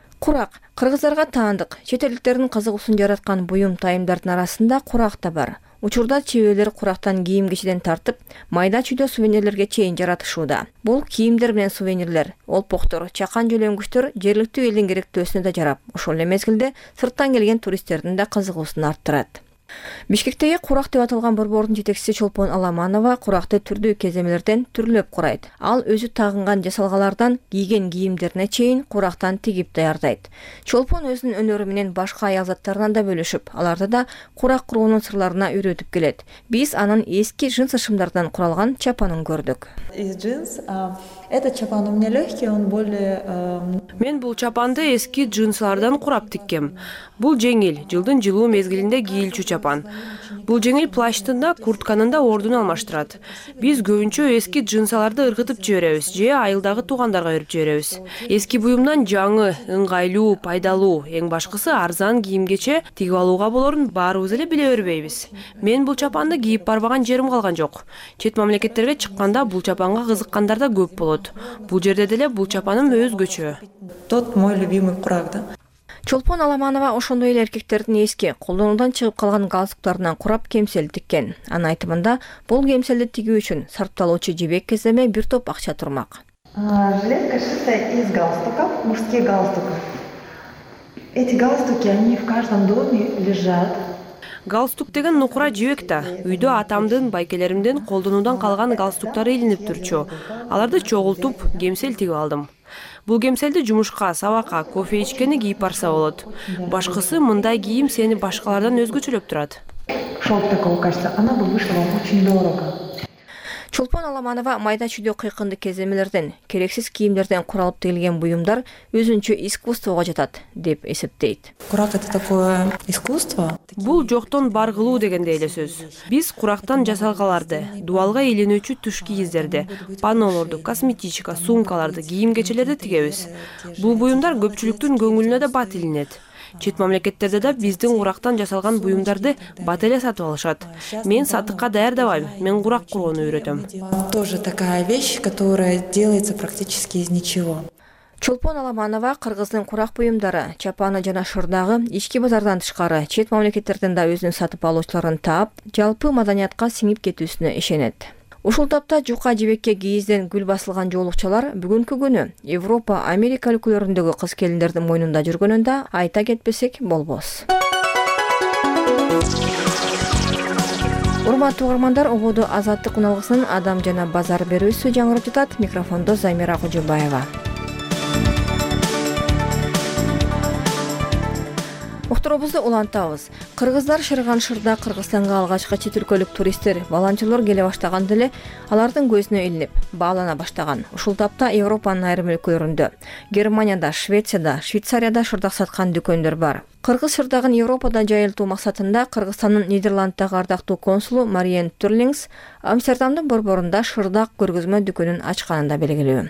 Курак кыргыздарга таандык, чет элдиктердин кызыгуусун жараткан буюм тайымдардын арасында курак да бар. Учурда чеберлер курактан кийим кечиден тартып, майда чүйдө сувенирлерге чейин жаратышууда. Бул кийимдер менен сувенирлер, олпоктор, чакан жөлөнгүчтөр жергиликтүү элдин керектөөсүнө да жарап, ошол эле мезгилде сырттан келген туристтердин да кызыгуусун арттырат. Бишкектеги курак деп аталган борбордун жетекчиси Чолпон Аламанова куракты түрдүү кеземелерден түрлөп курайт. Ал өзү тагынган жасалгалардан кийген кийимдерине чейин курактан тигип даярдайт. Чолпон өзүнүн өнөрү менен башка аял заттарынан да бөлүшүп, аларды да курак куруунун сырларына үйрөтүп келет. Биз анын эски джинс шымдардан куралган чапанын көрдүк. Из джинс, этот чапан у меня легкий, он более... Мен бул чапанды эски джинслардан курап тиккем. Бул жеңил, жылдын жылуу мезгилинде кийилчү чапан. Бул жеңил плащтын да, куртканын да ордун алмаштырат. Биз көбүнчө эски джинсаларды ыргытып жиберебиз, же айылдагы туугандарга берип жиберебиз. Эски буюмдан жаңы, ыңгайлуу, пайдалуу, эң башкысы арзан кийимгече тигип алууга болорун баарыбыз эле биле бербейбиз. Мен бул чапанды кийип барбаган жерим калган жок. Чет мамлекеттерге чыкканда бул чапанга кызыккандар да көп болот. Бул жерде деле бул чапаным өзгөчө. Тот мой любимый курак, да? Чолпон Аламанова ошондой эле эркектердин эски колдонуудан чыгып калган галстуктарынан курап кемсел тиккен. Анын айтымында, бул кемселди тигүү үчүн сарпталуучу жебек кеземе бир топ акча турмак. Жилетка шитая из галстуков, мужских галстуков. Эти галстуки, они в каждом доме лежат. Галстук деген нукура жебек да. Үйдө атамдын, байкелеримдин колдонуудан калган галстуктары илинип турчу. Аларды чогултуп, кемсел тигип алдым. Бул кемселди жумушка, сабакка, кофе ичкени кийип барса болот. Башкысы мындай кийим сени башкалардан өзгөчөлөп турат. Шелк такого качества, она бы вышла вам очень дорого. Чолпон Аламанова майда чүйдө кыйкынды кеземелерден, керексиз кийимдерден куралып тигилген буюмдар өзүнчө искусствого жатат деп эсептейт. Курак это такое искусство? Бул жоктон бар кылуу дегенде эле сөз. Биз курактан жасалгаларды, дубалга илинүүчү туш кийиздерди, паннолорду, косметичка, сумкаларды, кийим кечелерди тигебиз. Бул буюмдар көпчүлүктүн көңүлүнө да бат илинет. Чет мамлекеттерде да биздин курактан жасалган буюмдарды бат эле сатып алышат. Мен сатыкка даярдабайм, мен курак курууну үйрөтөм. Тоже такая вещь, которая делается практически из ничего. Чолпон Аламанова кыргыздын курак буюмдары, чапаны жана шырдагы ички базардан тышкары чет мамлекеттерден да өзүн сатып алуучуларын таап, жалпы маданиятка сиңип кетүүсүнө ишенет. Ушул тапта жука жебекке кийизден гүл басылган жоолукчалар бүгүнкү күнү Европа, Америка өлкөлөрүндөгү кыз келиндердин мойнунда жүргөнүн да айта кетпесек болбос. Урматтуу угармандар, ободо Азаттык уналгысынын Адам жана базар берүүсү жаңырып жатат. Микрофондо Замира Кожобаева. Уктуруубузду улантабыз. Кыргыздар шырган шырда Кыргызстанга алгачкы чет өлкөлүк туристтер, волонтерлор келе баштаган деле алардын көзүнө илинип, баалана баштаган. Ушул тапта Европанын айрым өлкөлөрүндө, Германияда, Швецияда, Швейцарияда шырдак саткан дүкөндөр бар. Кыргыз шырдагын Европада жайылтуу максатында Кыргызстандын Нидерланддагы ардактуу консулу Мариен Турлингс Амстердамдын борборунда шырдак көргөзмө дүкөнүн ачканын да белгилүү.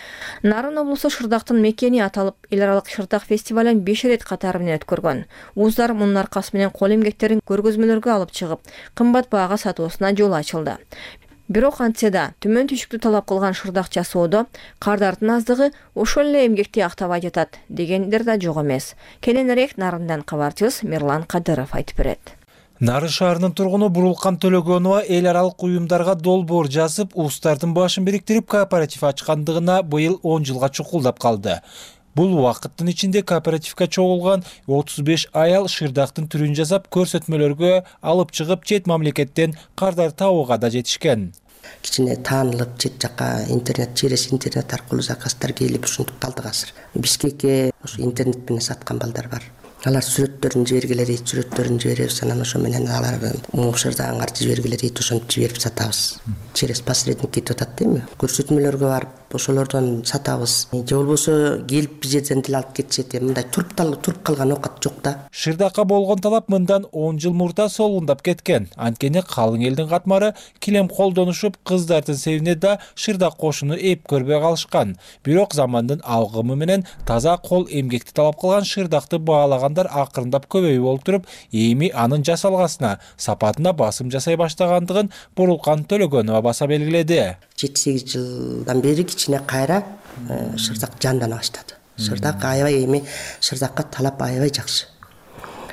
Нарын облусу шырдактын мекени аталып, эл аралык шырдак фестивалын беш рет катары менен өткөргөн. Уздар мунун аркасы менен кол эмгектерин көргөзмөлөргө алып чыгып, кымбат баага сатуусуна жол ачылды. Бирок антсе да түмөн түшүктү талап кылган шырдак жасоодо кардардын аздыгы ошол эле эмгекти актабай жатат дегендер да жок эмес. Кененирээк Нарындан кабарчыбыз Мирлан Кадыров айтып берет. Нарын шаарынын тургуну Бурулкан Төлөгөнова эл аралык уюмдарга долбоор жазып, устардын башын бириктирип кооператив ачкандыгына быйыл он жылга чукулдап калды. Бул убакыттын ичинде кооперативге чогулган отуз беш аял шырдактын түрүн жасап, көрсөтмөлөргө алып чыгып, чет мамлекеттен кардар табууга да жетишкен. Кичине таанылып, чет жака интернет, через интернет аркылуу заказдар келип, ушинтип калдык азыр. Бишкекке ошо интернет менен саткан балдар бар. Алар сүрөттөрүн жибергиле дейт, сүрөттөрүн жиберебиз, анан ошо менен алар муңшырдагыңарды жибергиле дейт, ошентип жиберип сатабыз. Через посредник кетип атат дейми? Көрсөтмөлөргө барып, ошолордон сатабыз. Же болбосо келип биз жерден деле алып кетишет, мындай туруп туруп калган оокат жок да. Шырдакка болгон талап мындан он жыл мурда солгундап кеткен. Анткени калың элдин катмары килем колдонушуп, кыздардын себине да шырдак кошуну эп көрбөй калышкан. Бирок замандын алгымы менен таза кол эмгекти талап кылган шырдакты баалаган акырындап көбөйүп болуп туруп, эми анын жасалгасына, сапатына басым жасай баштагандыгын Бурулкан Төлөгөнова баса белгиледи. жети сегиз жылдан бери кичине кайра шырдак жандана баштады. Шырдак аябай эми шырдакка талап аябай жакшы.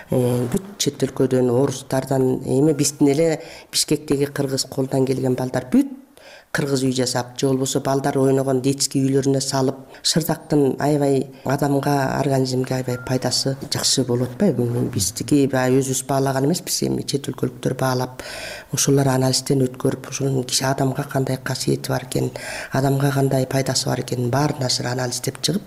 бүт чет өлкөдөн, орустардан, эми биздин эле Бишкектеги кыргыз колунан келген балдар бүт кыргыз үй жасап, же болбосо балдар ойногон детский үйлөрүнө салып, шырдактын аябай адамга, организмге аябай пайдасы жакшы болуп атпайбы? Биздики баягы өзүбүз баалаган эмеспиз, эми чет өлкөлүктөр баалап, ошолор анализден өткөрүп, ошонун киши адамга кандай касиети бар экен, адамга кандай пайдасы бар экенин баарын нерсени анализдеп чыгып,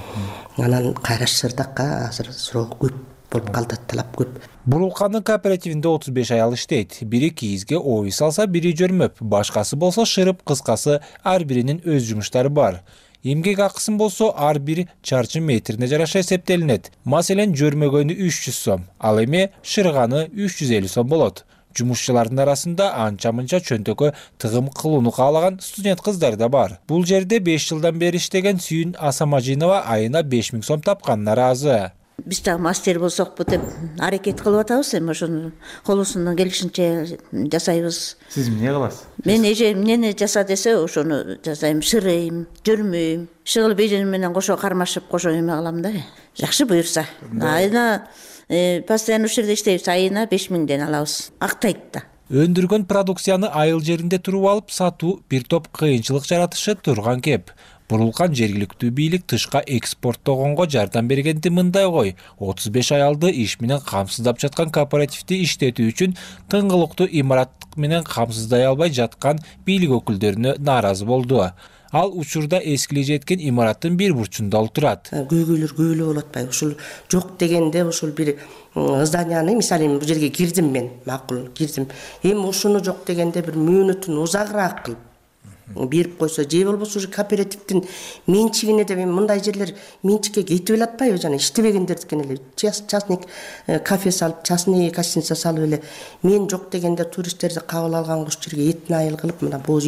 анан кайра шырдакка азыр суроо көп болуп калды, талап көп. Бурулкандын кооперативинде отуз беш аял иштейт. Бири кийизге ой салса, бири жөрмөп, башкасы болсо шырып, кыскасы ар биринин өз жумуштары бар. Эмгек акысын болсо ар бир чарчы метрине жараша эсептелинет. Маселен, жөрмөгөнү үч жүз сом, ал эми шырганы үч жүз элүү сом болот. Жумушчулардын арасында анча-мынча чөнтөккө тыгым кылууну каалаган студент кыздар да бар. Бул жерде беш жылдан бери иштеген Сүйүн Асамажинова айына беш миң сом тапканына ыраазы. Биз да мастер болсокпу деп аракет кылып атабыз, эми ошону колубуздан келишинче жасайбыз. Сиз эмне кыласыз? Мен эже эмнени жаса десе, ошону жасайм, шырыйм, жөрмөйм. Шыгыл бежен менен кошо кармашып, кошо эме кылам да. Жакшы буюрса. Айына постоянно ушул жерде иштейбиз, айына беш миңден алабыз. Актайт да. Өндүргөн продукцияны айыл жеринде туруп алып сатуу бир топ кыйынчылык жаратышы турган кеп. Бурулкан жергиликтүү бийлик тышка экспорттогонго жардам бергенди мындай ой. отуз беш аялды иш менен камсыздап жаткан кооперативди иштетүү үчүн тыңгылыктуу имарат менен камсыздай албай жаткан бийлик өкүлдөрүнө нааразы болду. Ал учурда эскиле жеткен имараттын бир бурчунда отурат. Көйгөйлөр көп эле болуп атпайбы? Ушул жок дегенде ушул бир зданияны, мисалы эми бул жерге кирдим мен, макул кирдим. Эми ушуну жок дегенде бир мөөнөтүн узагыраак кылып берип койсо, же болбосо ушу кооперативдин менчигине деп, эми мындай жерлер менчикке кетип эле атпайбы? Жана иштебегендердикин эле частный кафе салып, частный гостиница салып эле мен жок дегенде туристтерди кабыл алган куш жерге этин айыл кылып, мына боз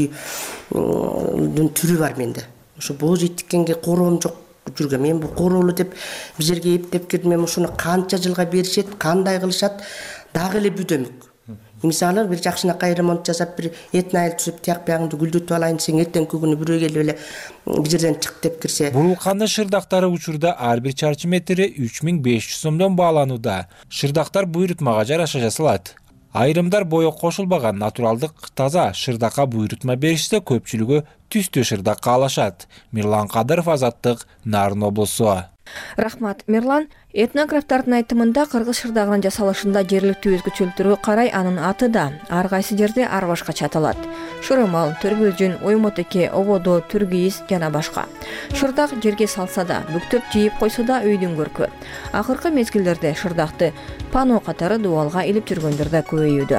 үйдүн түрү бар менде. Ошо боз үй тиккенге короом жок жүргөн. Мен бул короолу деп бир жерге эптеп кирдим. Эми ушуну канча жылга беришет, кандай кылышат, дагы эле бүдөмүк. Мисалы бир жакшынакай ремонт жасап, бир этин айыл түзүп, тияк биягыңды гүлдөтүп алайын десең, эртеңки күнү бирөө келип эле бир жерден чык деп кирсе. Бурулкандын шырдактары учурда ар бир чарчы метри үч миң беш жүз сомдон бааланууда. Шырдактар буйрутмага жараша жасалат. Айрымдар боек кошулбаган натуралдык таза шырдакка буйрутма беришсе, көпчүлүгү түстүү шырдакка алышат. Мирлан Кадыров, Азаттык, Нарын облусу. Рахмат, Мирлан. Этнографтардын айтымында кыргыз шырдагынын жасалышында жергиликтүү өзгөчөлүктөргө карай анын аты да ар кайсы жерде ар башкача аталат. Шырымал, Төрбөлжүн, Оймотеке, Ободо, Түргийиз жана башка. Шырдак жерге салса да, бүктөп жийип койсо да үйдүн көркү. Акыркы мезгилдерде шырдакты пано катары дубалга илип жүргөндөр да көбөйүүдө.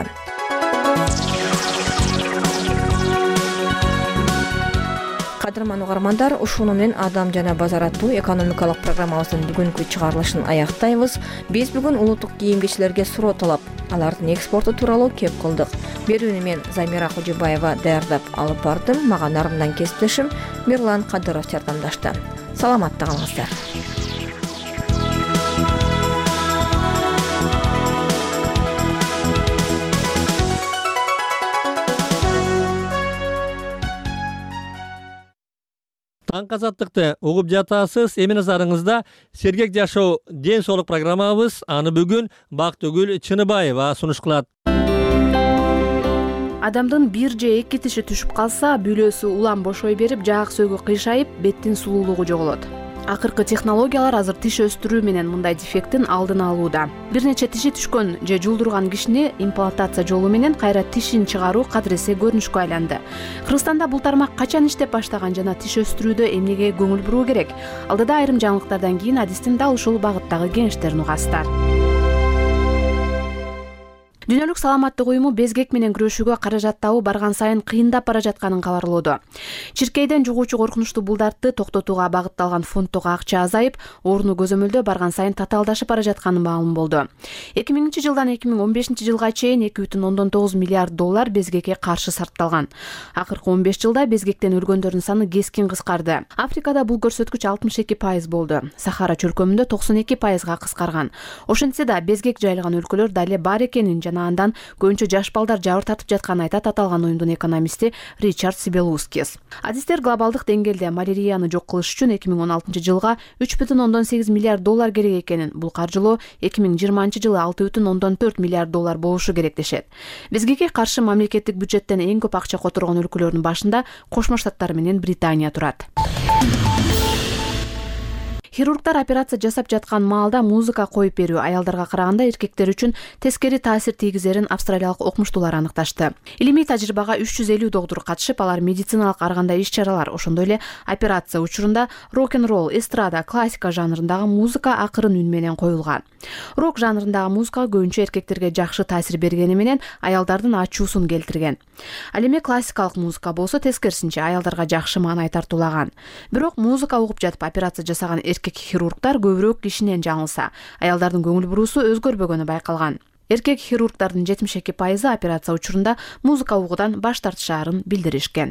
Кадырман угармандар, ушуну менен Адам жана базар аттуу экономикалык программабыздын бүгүнкү чыгарылышын аяктайбыз. Биз бүгүн улуттук кийимчилерге суроо талап, алардын экспорту тууралуу кеп кылдык. Берүүнү мен Замира Кожобаева даярдап алып бардым. Мага нарымдан кесиптешим Мирлан Кадыров жардамдашты. Саламатта калыңыздар. Таң азаттыкты угуп жатасыз. Эми назарыңызда Сергек жашоо ден соолук программабыз. Аны бүгүн Бактыгүл Чыныбаева сунуш кылат. Адамдын бир же эки тиши түшүп калса, бүлөсү улам бошой берип, жаак сөөгү кыйшайып, беттин сулуулугу жоголот. Акыркы технологиялар азыр тиш өстүрүү менен мындай дефекттин алдын алууда. Бир нече тиши түшкөн же жулдурган кишини имплантация жолу менен кайра тишин чыгаруу кадыресе көрүнүшкө айланды. Кыргызстанда бул тармак качан иштеп баштаган жана тиш өстүрүүдө эмнеге көңүл буруу керек? Алдыда айрым жаңылыктардан кийин адистин дал ушул багыттагы кеңештерин угасыздар. Дүйнөлүк саламаттык уюму безгек менен күрөшүүгө каражат табуу барган сайын кыйындап бара жатканын кабарлоодо. Чиркейден жугуучу коркунучтуу булдартты токтотууга багытталган фонддогу акча азайып, орну көзөмөлдөө барган сайын татаалдашып бара жатканы маалым болду. эки миңинчи жылдан эки миң он бешинчи жылга чейин эки бүтүн ондон тогуз миллиард доллар безгекке каршы сарпталган. Акыркы он беш жылда безгектен өлгөндөрдүн саны кескин кыскарды. Африкада бул көрсөткүч алтымыш эки пайыз болду. Сахара чөлкөмүндө токсон эки пайызга кыскарган. Ошентсе да безгек жайылган өлкөлөр дале бар экенин жана жана андан көбүнчө жаш балдар жабыр тартып жатканын айтат аталган уюмдун экономисти Ричард Сибелускис. Адистер глобалдык деңгээлде малярияны жок кылыш үчүн эки миң он алтынчы жылга үч бүтүн ондон сегиз миллиард доллар керек экенин, бул каржылоо эки миң жыйырманчы жылы алты бүтүн ондон төрт миллиард доллар болушу керек дешет. Безгекке каршы мамлекеттик бюджеттен эң көп акча которгон өлкөлөрдүн башында Кошмо Штаттар менен Британия турат. Хирургдар операция жасап жаткан маалда музыка коюп берүү аялдарга караганда эркектер үчүн тескери таасир тийгизерин австралиялык окумуштуулар аныкташты. Илимий тажрыйбага үч жүз элүү доктур катышып, алар медициналык ар кандай иш-чаралар, ошондой эле операция учурунда рок-н-ролл, эстрада, классика жанрындагы музыка акырын үн менен коюлган. Рок жанрындагы музыка көбүнчө эркектерге жакшы таасир бергени менен аялдардын ачуусун келтирген. Ал эми классикалык музыка болсо тескерисинче аялдарга жакшы маанай тартуулаган. Бирок музыка угуп жатып операция жасаган эркек хирургдар көбүрөөк кишинен жаңылса, аялдардын көңүл буруусу өзгөрбөгөнү байкалган. Эркек хирургдардын жетимиш эки пайызы операция учурунда музыка угуудан баш тартышаарын билдиришкен.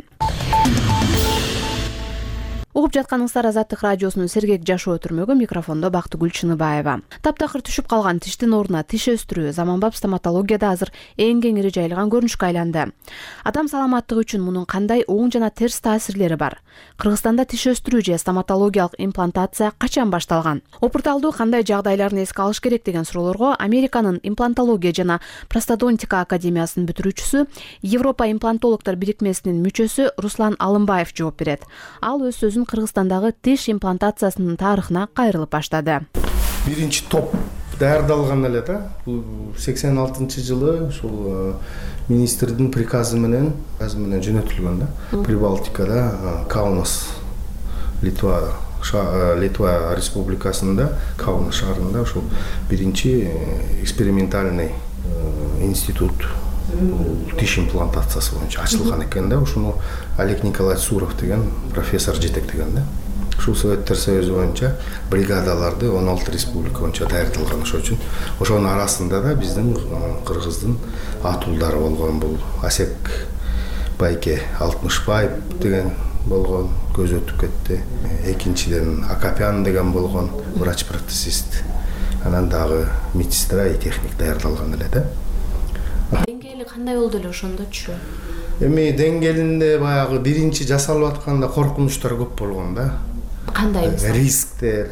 Угуп жатканыңыздар Азаттык радиосунун сергек жашоо өтүрмөгү, микрофондо Бактыгүл Чыныбаева. Таптакыр түшүп калган тиштин ордуна тиш өстүрүү заманбап стоматологияда азыр эң кеңири жайылган көрүнүшкө айланды. Адам саламаттыгы үчүн мунун кандай оң жана терс таасирлери бар? Кыргызстанда тиш өстүрүү же стоматологиялык имплантация качан башталган? Опурталдуу кандай жагдайларын эске алыш керек деген суроолорго Американын имплантология жана простодонтика академиясынын бүтүрүүчүсү, Европа имплантологдор бирикмесинин мүчөсү Руслан Алымбаев жооп берет. Ал өз сөзүн Кыргызстандагы тиш имплантациясынын тарыхына кайрылып баштады. Биринчи топ даярдалган эле да. Бул сексен алтынчы жылы ушул министрдин приказы менен, приказы менен жөнөтүлгөн да. Прибалтикада Каунас, Литва, Литва республикасында, Каунас шаарында ушул биринчи экспериментальный институт тиш имплантациясы боюнча ачылган экен да. Ушуну Олег Николаевич Суров деген профессор жетектеген да. Ушул Советтер Союзу боюнча бригадаларды он алты республика боюнча даярдалган. Ошол үчүн ошонун арасында да биздин Кыргыздын атуулдары болгон. Бул Асек Байке Алтмышбаев деген болгон, көз өтүп кетти. Экинчиден Акапян деген болгон, врач-протезист. Анан дагы медсестра и техник даярдалган эле да. Деңгээли кандай болду эле ошондочу? Эми деңгээлинде баягы биринчи жасалып атканда коркунучтар көп болгон да. Кандай мисалы? Рисктер,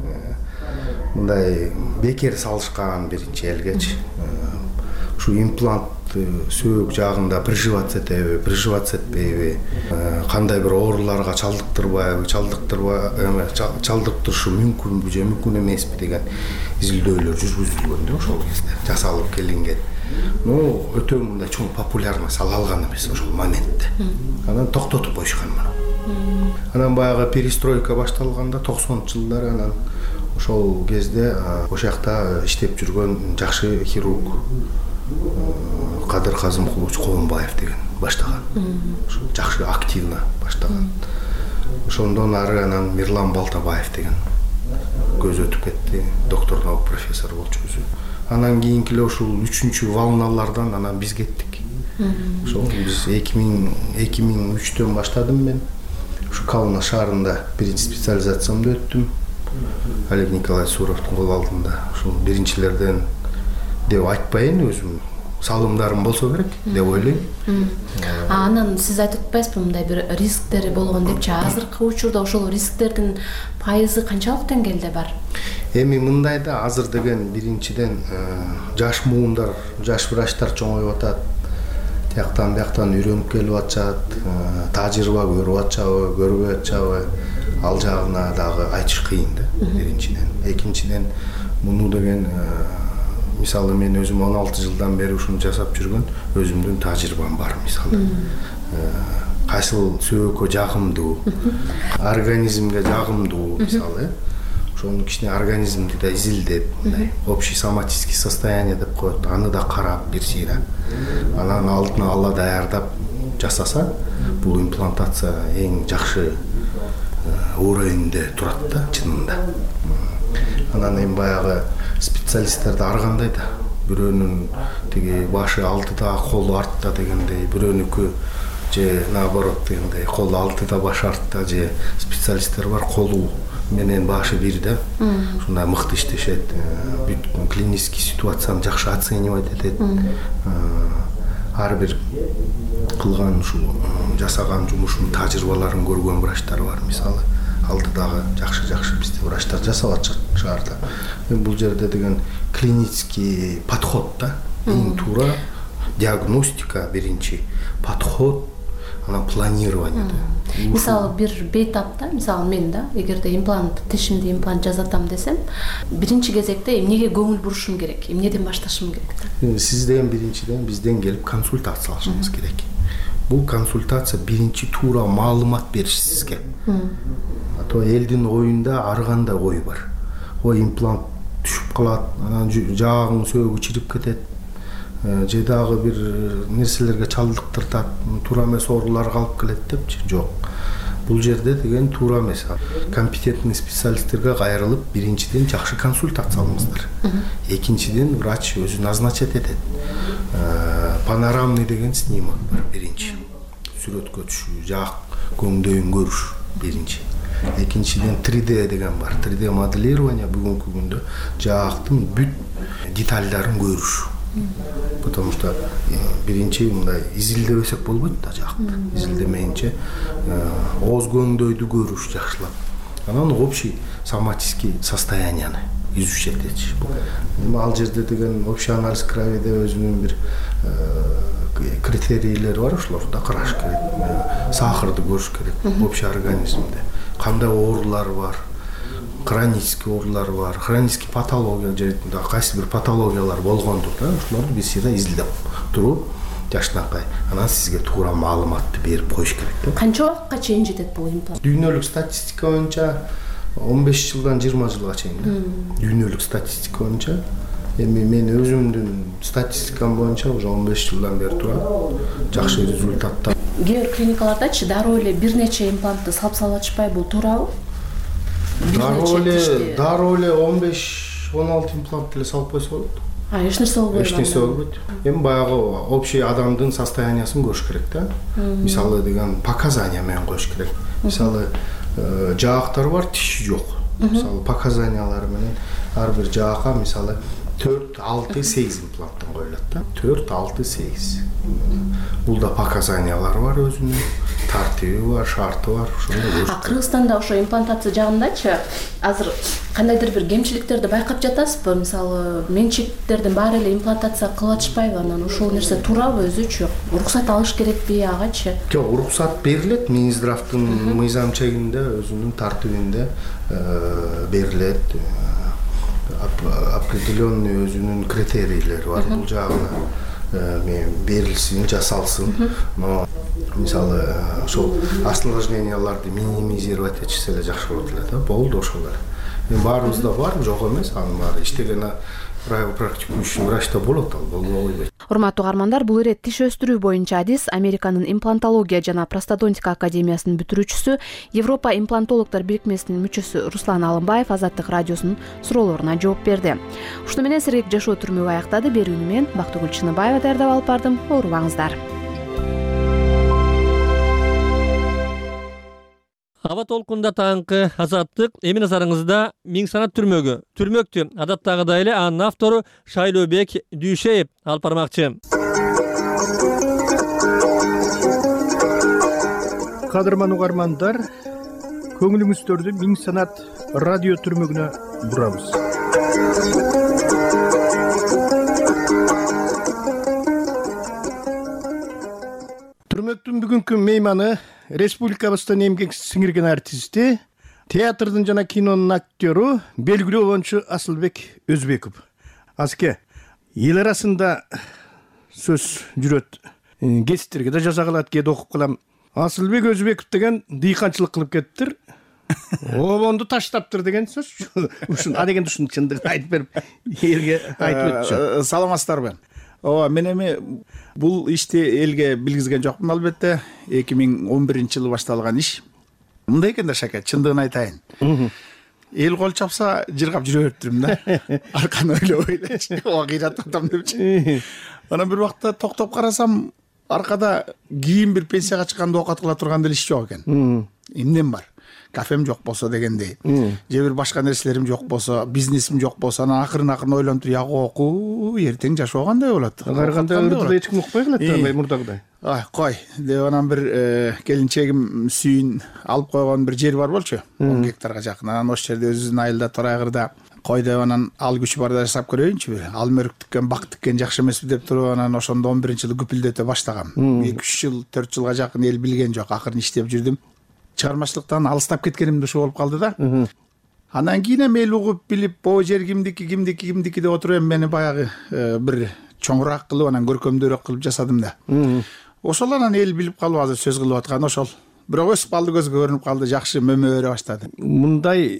мындай бекер салышкан биринчи элгечи. Ушу имплант сөөк жагында приживаться этеби, приживаться этпейби, кандай бир ооруларга чалдыктырбайбы, чалдыктырбай, чалдыктырышы мүмкүнбү же мүмкүн эмеспи деген изилдөөлөр жүргүзүлгөн да ошол кезде жасалып келинген. Ну, өтө мындай чоң популярность ала алган эмес ошол моментте. Анан токтотуп коюшкан муну. Анан баягы перестройка башталганда токсонунчу жылдары анан ошол кезде ошол жакта иштеп жүргөн жакшы хирург Кадыр Казымкулович Коомбаев деген баштаган. Ошол жакшы активно баштаган. Ошондон ары анан Мирлан Балтабаев деген көз өтүп кетти, доктор наук профессор болчу өзү. Анан кийинки эле ушул үчүнчү волналардан анан биз кеттик. Ошол биз эки миң үчтөн баштадым мен. Ушу Каунас шаарында биринчи специализациямды өттүм. Олег Николаевич Суровдун кол алдында. Ушул биринчилерден деп айтпайын, өзүм салымдарым болсо керек деп ойлойм. Анан сиз айтып атпайсызбы мындай бир рисктери болгон депчи? Азыркы учурда ошол рисктердин пайызы канчалык деңгээлде бар? Эми мындай да, азыр деген биринчиден жаш муундар, жаш врачтар чоңоюп атат. Тияктан бияктан үйрөнүп келип атышат, тажрыйба көрүп атышабы, көрбөй атышабы, ал жагына дагы айтыш кыйын да, биринчиден. Экинчиден муну деген мисалы мен өзүм он алты жылдан бери ушуну жасап жүргөн өзүмдүн тажрыйбам бар мисалы. Кайсыл сөөгкө жагымдуу, организмге жагымдуу мисалы. Ошону кичине организмди да изилдеп, мындай общий соматический состояние деп коет, аны да карап бир сыйра. Анан алдына ала даярдап жасаса, бул имплантация эң жакшы уровеньде турат да чынында. Анан эми баягы специалисттерди ар кандай да, бирөөнүн тиги башы алтыда, колу артта дегендей, бирөөнүкү же наоборот дегендей, колу алтыда, баш артта же специалисттер бар, колу менен башы бир да. Ушундай мыкты иштешет. Бүт клинический ситуацияны жакшы оценивать этет. Ар бир кылган ушу жасаган жумушунун тажрыйбаларын көргөн врачтар бар. Мисалы алдыдагы жакшы-жакшы бизде врачтар жасап атышат да. Бул жерде деген клинический подход да. Эң туура диагностика биринчи, подход, анан планирование да. Мисалы бир бейтапта, мисалы мен да, эгерде имплант, тишимде имплант жасатам десем, биринчи кезекте эмнеге көңүл бурушум керек, эмнеден башташым керек? Сизден биринчиден бизден келип консультация алышыңыз керек. Бул консультация биринчи туура маалымат бериш сизге. А то элдин оюнда ар кандай ой бар. Ой имплант түшүп калат, анан жаагың сөөгү чирип кетет. Же дагы бир нерселерге чалдыктыртат, туура эмес оорулар калып келет депчи. Жок. Бул жерде деген туура эмес. Компетентный специалисттерге кайрылып, биринчиден жакшы консультация алыңыздар. Экинчиден врач өзү назначать этет. Панорамный деген снимок бар биринчи. Сүрөткө түшүү, жаак көңдөйүн көрүш биринчи. Экинчиден три дэ деген бар. три дэ моделирование бүгүнкү күндө жаактын бүт детальдарын көрүш. Потому что биринчи мындай изилдебесек болбойт да жакты. Изилдемейинче ооз көңдөйдү көрүш жакшылап. Анан общий соматический состоянияны изучать этиш. Ал жерде деген общий анализ крови деп өзүнүн бир критерийлери бар, ошолорду караш керек. Сахарды көрүш керек общий организмде. Кандай оорулар бар? Хронический оорулар бар, хронический патология же кайсы бир патологиялар болгондур да, ошолорду биз сида изилдеп туруп жашынакай анан сизге туура маалыматты берип коюш керек да. Канча убакытка чейин жетет бул имплант? Дүйнөлүк статистика боюнча он беш жылдан жыйырма жылга чейин да. Дүйнөлүк статистика боюнча эми мен өзүмдүн статистикам боюнча уже он беш жылдан бери турат. Жакшы результаттар. Кээ бир клиникалардачы дароо эле бир нече имплантты салып салып атышпай, бул туурабы? Дароо эле, дароо эле он беш он алты имплант эле салып койсо болот. А, эч нерсе болбойт. Эч нерсе болбойт. Эми баягы общий адамдын состояниясын көрүш керек да. Мисалы деген показания менен коюш керек. Мисалы жаактар бар, тиши жок. Мисалы показаниялары менен ар бир жаакка мисалы төрт алты сегиз импланттан коюлат да. төрт алты сегиз. Бул да показаниялары бар өзүнүн, тартиби бар, шарты бар, ошондой көрүш. А Кыргызстанда ошо имплантация жагындачы азыр кандайдыр бир кемчиликтерди байкап жатасызбы? Мисалы, менчиктердин баары эле имплантация кылып атышпайбы? Анан ошол нерсе туурабы өзүчү? Уруксат алыш керекпи агачы? Жок, уруксат берилет. Минздравдын мыйзам чегинде, өзүнүн тартибинде берилет. Определенный өзүнүн критерийлери бар. Бул жагына берилсин, жасалсын. Но мисалы ошол осложненияларды минимизировать этишсе эле жакшы болот эле да. Болду ошолор. Баарыбызда бар, жок эмес, анын баары иштеген практикующий врачта болот, ал болбой койбойт. Урматтуу угармандар, бул ирет тиш өстүрүү боюнча адис Американын имплантология жана простодонтика академиясынын бүтүрүүчүсү, Европа имплантологдор бирикмесинин мүчөсү Руслан Алымбаев Азаттык радиосунун суроолоруна жооп берди. Ушуну менен сергек жашоо түрмөгү аяктады. Берүүнү мен Бактыгүл Чыныбаева даярдап алып бардым. Оорубаңыздар. Аба толкунда таңкы Азаттык эми назарыңызда Миң санат түрмөгү. Түрмөктү адаттагыдай эле анын автору Шайлообек Дүйшеев алып бармакчы. Кадырман угармандар, көңүлүңүздөрдү Миң санат радио түрмөгүнө бурабыз. Түрмөктүн бүгүнкү мейманы республикабыздын эмгек сиңирген артисти, театрдын жана кинонун актёру, белгилүү обончу Асылбек Өзбеков. Аске, эл арасында сөз жүрөт. Гезиттерге да жаза калат, кээде окуп калам. Асылбек Өзбеков деген дыйканчылык кылып кеттир. Обонду таштаптыр деген сөз. Ушун а деген ушун чындыгын айтып берип, элге айтып өтчү. Саламатсыздарбы? Ооба, мен эми бул ишти элге билгизген жокмун албетте. эки миң он биринчи жылы башталган иш. Мындай экен да Шака, чындыгын айтайын. Эл кол чапса жыргап жүрө бериптирмин да. Арканы ойлоп ойлойчу, ооба кыйрат атам депчи. Анан бир убакта токтоп карасам, аркада кийин бир пенсияга чыкканда оокат кыла турган деле иш жок экен. Эмнем бар? кафем жок болсо дегендей, же бир башка нерселерим жок болсо, бизнесим жок болсо, анан акырын акырын ойлонуп туруп, яг окуу эртең жашоо кандай болот? Караганда ырдыда эч ким укпай калат да, мурдагыдай. Ай, кой, деп анан бир келинчегим сүйүн алып койгон бир жер бар болчу, он гектарга жакын. Анан ошол жерде өзүнүн айылда торайгырда кой деп анан ал күчү барда жасап көрөйүнчү бир. Ал мөрүк тиккен, бак тиккен жакшы эмеспи деп туруп анан ошондо он биринчи жылы күпүлдөтө баштагам. эки үч жыл, төрт жылга жакын эл билген жок, акырын иштеп жүрдүм. Чыгармачылыктан алыстап кеткеним ушул болуп калды да. Анан кийин эми эл угуп билип, бо жер кимдики, кимдики, кимдики деп отуруп эми мени баягы бир чоңураак кылып, анан көркөмдүүрөөк кылып жасадым да. Ошол анан эл билип калып азыр сөз кылып аткан ошол. Бирок өсүп калды, көзгө көрүнүп калды, жакшы мөмө бере баштады. Мындай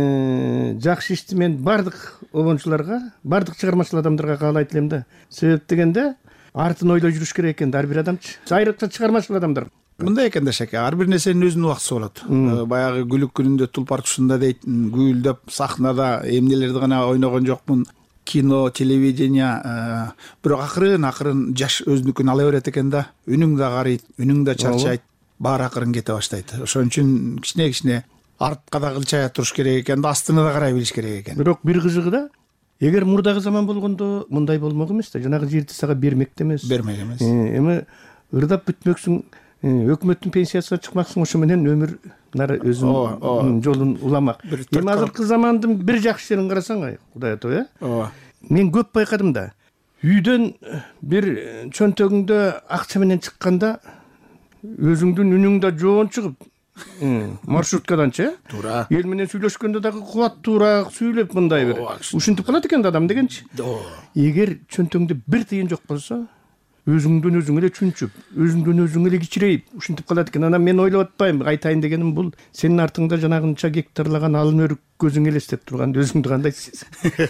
жакшы ишти мен бардык обончуларга, бардык чыгармачыл адамдарга каалайт элем да. Себеп дегенде артын ойлой жүрүш керек экен ар бир адамчы. Айрыкча чыгармачыл адамдар. Мындай экен да шаке, ар бир нерсенин өзүнүн убактысы болот. Баягы гүлүк күнүндө тулпар тушунда дейт, гүйлдөп сахнада эмнелерди гана ойногон жокмун. Кино, телевидение, бирок акырын акырын жаш өзүнүкүн ала берет экен да. Үнүң да карыйт, үнүң да чарчайт, баары акырын кете баштайт. Ошон үчүн кичине-кичине артка да кылчая туруш керек экен да, астына да карай билиш керек экен. Бирок бир кызыгы да, эгер мурдагы заман болгондо мындай болмок эмес да, жанагы жерди сага бермек да эмес. Бермек эмес. Эми ырдап бүтмөксүң, өкмөттүн пенсиясына чыкмаксың, ошо менен өмүр нары өзүнүн жолун уламак. Эми азыркы замандын бир жакшы жерин карасаң, Кудай ато, э? Ооба. Мен көп байкадым да. Үйдөн бир чөнтөгүңдө акча менен чыкканда өзүңдүн үнүң да жоон чыгып, маршруткаданчы, туура. Эл менен сүйлөшкөндө дагы кубаттуураак сүйлөп мындай бир ушинтип калат экен да адам дегенчи. Эгер чөнтөгүңдө бир тыйын жок болсо, өзүңдөн өзүң эле чүнчүп, өзүңдөн өзүң эле кичирейип, ушинтип калат экен. Анан мен ойлоп атпайм, айтайын дегеним бул сенин артыңда жанагынча гектарлаган алын өрүк көзүң элестеп турганда өзүңдү кандай сезесиң?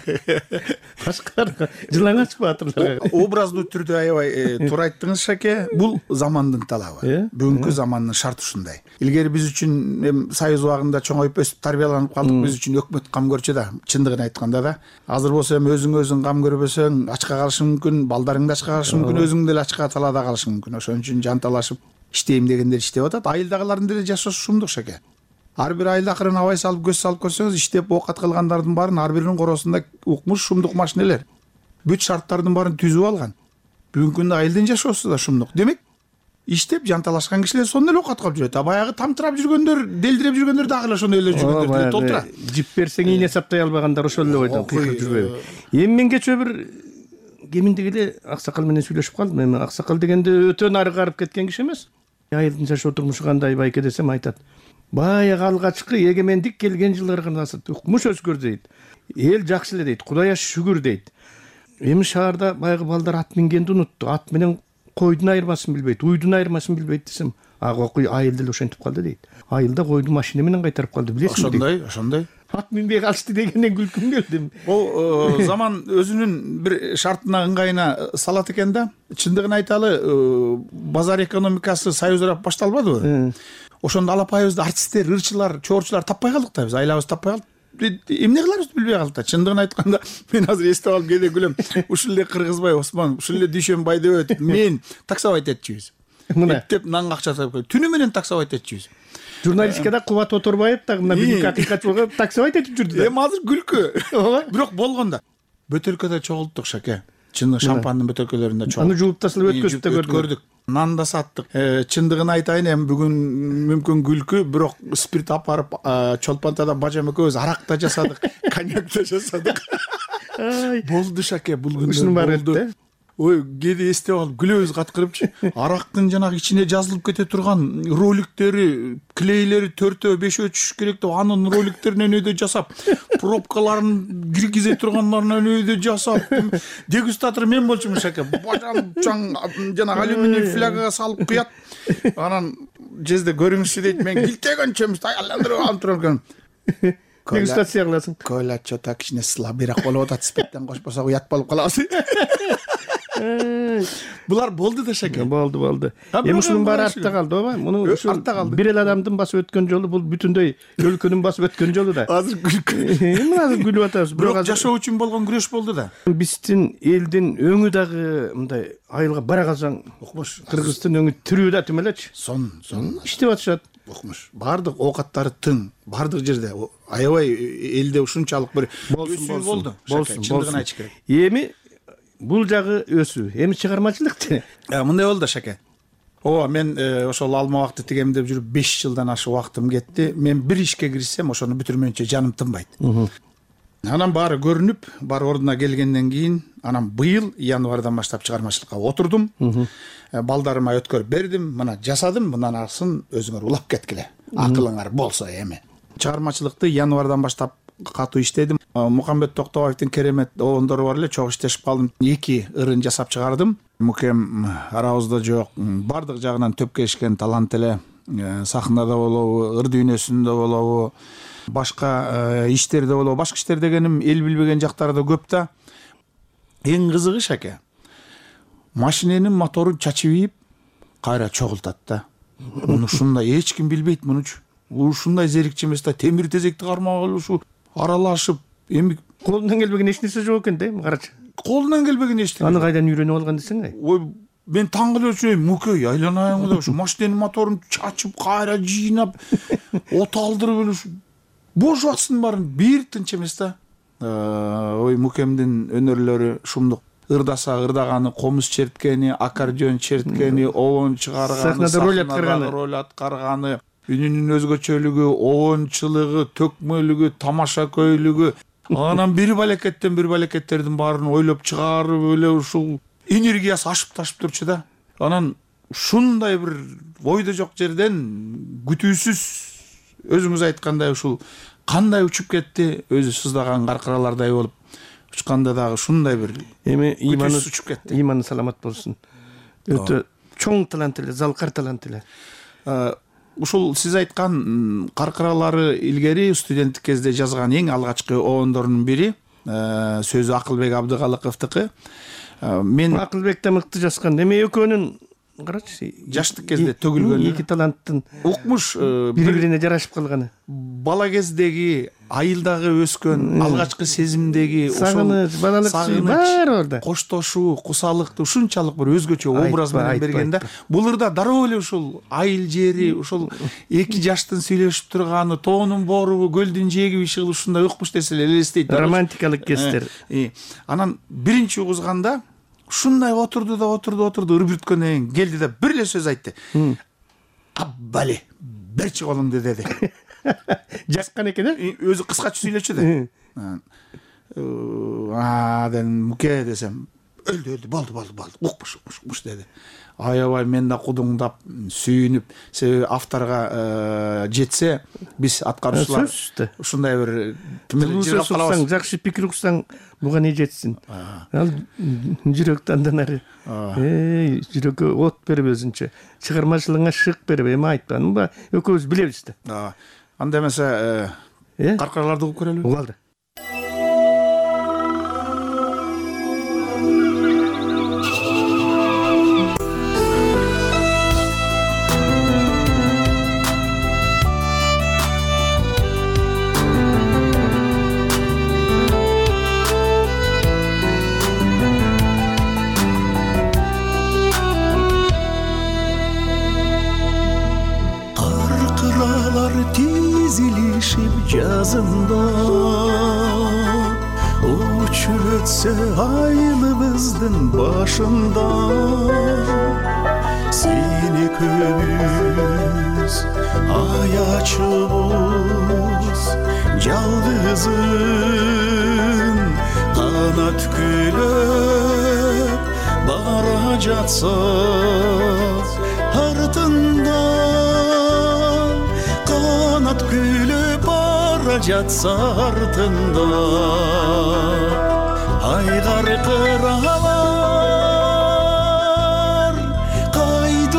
Башкаларга жылаң ачпа атырларга. Образдуу түрдө аябай туура айттыңыз шаке. Бул замандын талабы. Бүгүнкү замандын шарты ушундай. Илгери биз үчүн эм Союз убагында чоңоюп өсүп тарбияланып калдык, биз үчүн өкмөт кам көрчү да, чындыгын айтканда да. Азыр болсо эми өзүң өзүң кам көрбөсөң, ачка калышың мүмкүн, балдарың да ачка калышы мүмкүн, өзүң деле ачка талаада калышың мүмкүн. Ошон үчүн жанталашып иштейм дегендер иштеп атат. Айылдагылардын деле жашоосу ушундук шаке. Ар бир айылда акырын абай салып, көз салып көрсөңүз, иштеп оокат кылгандардын баарын ар биринин коросунда укмуш шумдук машинелер. Бүт шарттардын баарын түзүп алган. Бүгүнкү күндө айылдын жашоосу да шумдук. Демек, иштеп жанталашкан кишилер сонун эле оокат кылып жүрөт. А баягы тамтырап жүргөндөр, делдиреп жүргөндөр дагы эле ошондой эле жүргөндөр толтура. Жип берсең ийне саптай албагандар ошол эле бойдон кыйкырып жүрбөйбү. Эми мен кечээ бир кеминде эле аксакал менен сүйлөшүп калдым. Эми аксакал дегенде өтө нары карып кеткен киши эмес. Айылдын жашоо турмушу кандай байке десем айтат. Баягы алгачкы эгемендик келген жылдарга укмуш өзгөр дейт. Эл жакшы эле дейт, Кудайга шүгүр дейт. Эми шаарда баягы балдар ат мингенди унутту. Ат менен койдун айырмасын билбейт, уйдун айырмасын билбейт десем, ага айылда эле ошентип калды дейт. Айылда койду машина менен кайтарып калды, билесиңби? Ошондой, ошондой. Ат минбей калышты дегенден күлкүм келди. Бул заман өзүнүн бир шартына ыңгайына салат экен да. Чындыгын айталы, базар экономикасы союзда башталбадыбы? Ошондо алапайыбызды артисттер, ырчылар, чоорчулар таппай калдык да, биз айлабыз таппай калдык. Эмне кыларыбызды билбей калдык да. Чындыгын айтканда, мен азыр эстеп алып кээде күлөм. Ушул эле Кыргызбай Осмон, ушул эле Дүйшөнбай деп өтүп, мен таксовать этчүбүз. Мына деп нанга акча тапып коюп, түнү менен таксовать этчүбүз. Журналистикада Кубат Оторбаев дагы мына бүгүнкү акыйкатчылыгы таксовать этип жүрдү да. Эми азыр күлкү. Бирок болгон да. Бөтөлкөдө чогулттук шаке. Чындыгы шампандын бөтөлкөлөрүндө чогулттук. Аны жууп ташылып өткөзүп да көрдүк. Нан да саттык. Чындыгын айтайын, эми бүгүн мүмкүн күлкү, бирок спирт алып барып Чолпонтада бажам экөөбүз арак да жасадык, коньяк да жасадык. Болду шаке, бул күндө болду. Ой, кээде эстеп алып күлөбүз каткырыпчы. Арактын жанагы ичине жазылып кете турган роликтери, клейлери төртөө, бешөө түшүш керек деп анын роликтеринен өйдө жасап, пробкаларын киргизе тургандарынан өйдө жасап, дегустатор мен болчумун шаке. Бажам чаң жанагы алюминий флягага салып куят. Анан жезде көрүңүзчү дейт, мен килтегенчемиз аярландырып алып турган. Дегустация кыласың. Коля чота кичине слабыйраак болуп атат, спирттен кошпосо уят болуп калабыз. Булар болду да шаке. Болду, болду. Эми ушунун баары артта калды, ооба? Муну артта калды. Бир эле адамдын басып өткөн жолу бул бүтүндөй өлкөнүн басып өткөн жолу да. Азыр күлкү. Эми азыр күлүп атабыз. Бирок жашоо үчүн болгон күрөш болду да. Биздин элдин өңү дагы мындай айылга бара калсаң, укмуш. Кыргыздын өңү тирүү да тим элечи. Сон, сон. Иштеп атышат. укмуш баардык оокаттары тың баардык жерде аябай элде ушунчалык бир өсүү болду. болсун чындыгын айтыш керек. Эми бул жагы өсүү, эми чыгармачылыкчы мындай болду шаке. Ооба мен ошол алма убакты тигемдеп жүрүп беш жылдан ашык убактым кетти. Мен бир ишке киришсем ошону бүтүрмөйүнчө жаным тынбайт. Анан баары көрүнүп, баары ордуна келгенден кийин, анан быйыл январдан баштап чыгармачылыкка отурдум. Балдарыма өткөрүп бердим, мына жасадым, мындан арсын өзүңөр улап кеткиле. Акылыңар болсо эми. Чыгармачылыкты январдан баштап катуу иштедим. Мукамбет Токтобаевдин керемет обондору бар эле, чогуу иштешип калдым. эки ырын жасап чыгардым. Мукем арабызда жок, бардык жагынан төпкө ишкен талант эле. Сахнада болобу, ыр дүйнөсүндө болобу, башка иштерде болобу. Башка иштер дегеним эл билбеген жактары да көп да. Эң кызыгы шаке, машиненин моторун чачып ийип, кайра чогултат да. Муну ушундай эч ким билбейт мунучу. Ушундай зерикчи эмес да, темир тезекти кармагыл ушу аралашып, эми колунан келбеген эч нерсе жок экен да, карачы. Колунан келбеген эч нерсе. Аны кайдан үйрөнүп алган десең ай? Ой, мен таң кылып жүрөм, мукей, айланайын да, ушу машиненин моторун чачып, кайра жыйнап, от алдырып эле ушу бошуп атсын баарын, бир тынч эмес да. Ой, мукемдин өнөрлөрү шумдук. Ырдаса ырдаганы, комуз черткени, аккордеон черткени, обон чыгарганы, сахнада роль аткарганы, үнүнүн өзгөчөлүгү, обончулугу, төкмөлүгү, тамашакөйлүгү. Анан бир балекеттен бир балекеттердин баарын ойлоп чыгарып, эле ушул энергиясы ашып ташып турчу да. Анан ушундай бир ойдо жок жерден күтүүсүз өзүңүз айткандай ушул кандай учуп кетти, өзү сыздаган каркыралардай болуп учканда дагы ушундай бир эми иманы учуп кетти. Иманы саламат болсун. Өтө чоң талант эле, залкар талант эле. Ушул сиз айткан каркыралары илгери студенттик кезде жазган эң алгачкы обондорунун бири, сөзү Акылбек Абдыгалыковдуку. Мен Акылбек да мыкты жазган. Эми экөөнүн карачы, жаштык кезде төгүлгөн эки таланттын укмуш бири-бирине жарашып калганы. Бала кездеги, айылдагы өскөн, алгачкы сезимдеги сагыныч, балалык сүй бар ордо. Коштошуу, кусалыкты ушунчалык бир өзгөчө образ менен берген да. Бул ырда дароо эле ушул айыл жери, ушул эки жаштын сүйлөшүп турганы, тоонун боорубу, көлдүн жээги ишигил ушундай укмуш нерселер элестейт. Романтикалык кестер. Анан биринчи угузганда ушундай отурду да отурду отурду ыр бүткөндөн кийин келди да бир эле сөз айтты. Аббали, берчи колуңду деди. Жазган экен, э? Өзү кыскача сүйлөчү да. Аа, дедим, муке десем, өлдү, өлдү, болду, болду, болду. Укмуш, укмуш, укмуш деди. Аябай мен да кудуңдап, сүйүнүп, себеби авторго жетсе, биз аткаруучулар ушундай бир тимелеп калабыз. Жакшы пикир уксаң, буга не жетсин? Ал жүрөк танданары. Эй, жүрөккө от берип өзүнчө, чыгармачылыгыңа шык берип, эми айтпадым ба? Экөөбүз билебиз да. Анда эмесе, каркыраларды угуп көрөлүбү? Угалды. Жазында учуп өтсө айылыбыздын башында сен экөөбүз аячыбыз жалгызын канат күлөп бара жатса артында канат күлөп жатса артында айгар кыралар кайда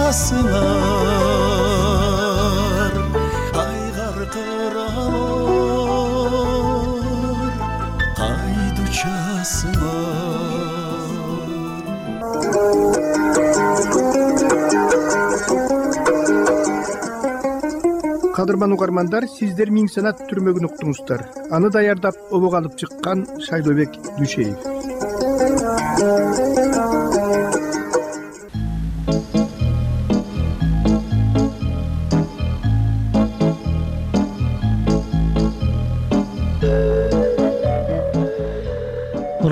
учасыңар айгар кыралар кайда учасыңар. Кадырман угармандар, сиздер Миң Санат түрмөгүн уктуңуздар. Аны даярдап обок алып чыккан Шайлообек Дүйшеев.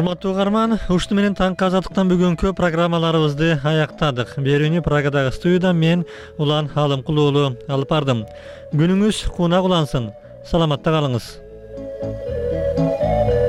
урматтуу угарман, ушуну менен таңкы азаттыктан бүгүнкү программаларыбызды аяктадык. Берүүнү Прагадагы студиядан мен Улан Алымкул уулу алып бардым. Күнүңүз кунак улансын. Саламатта калыңыз.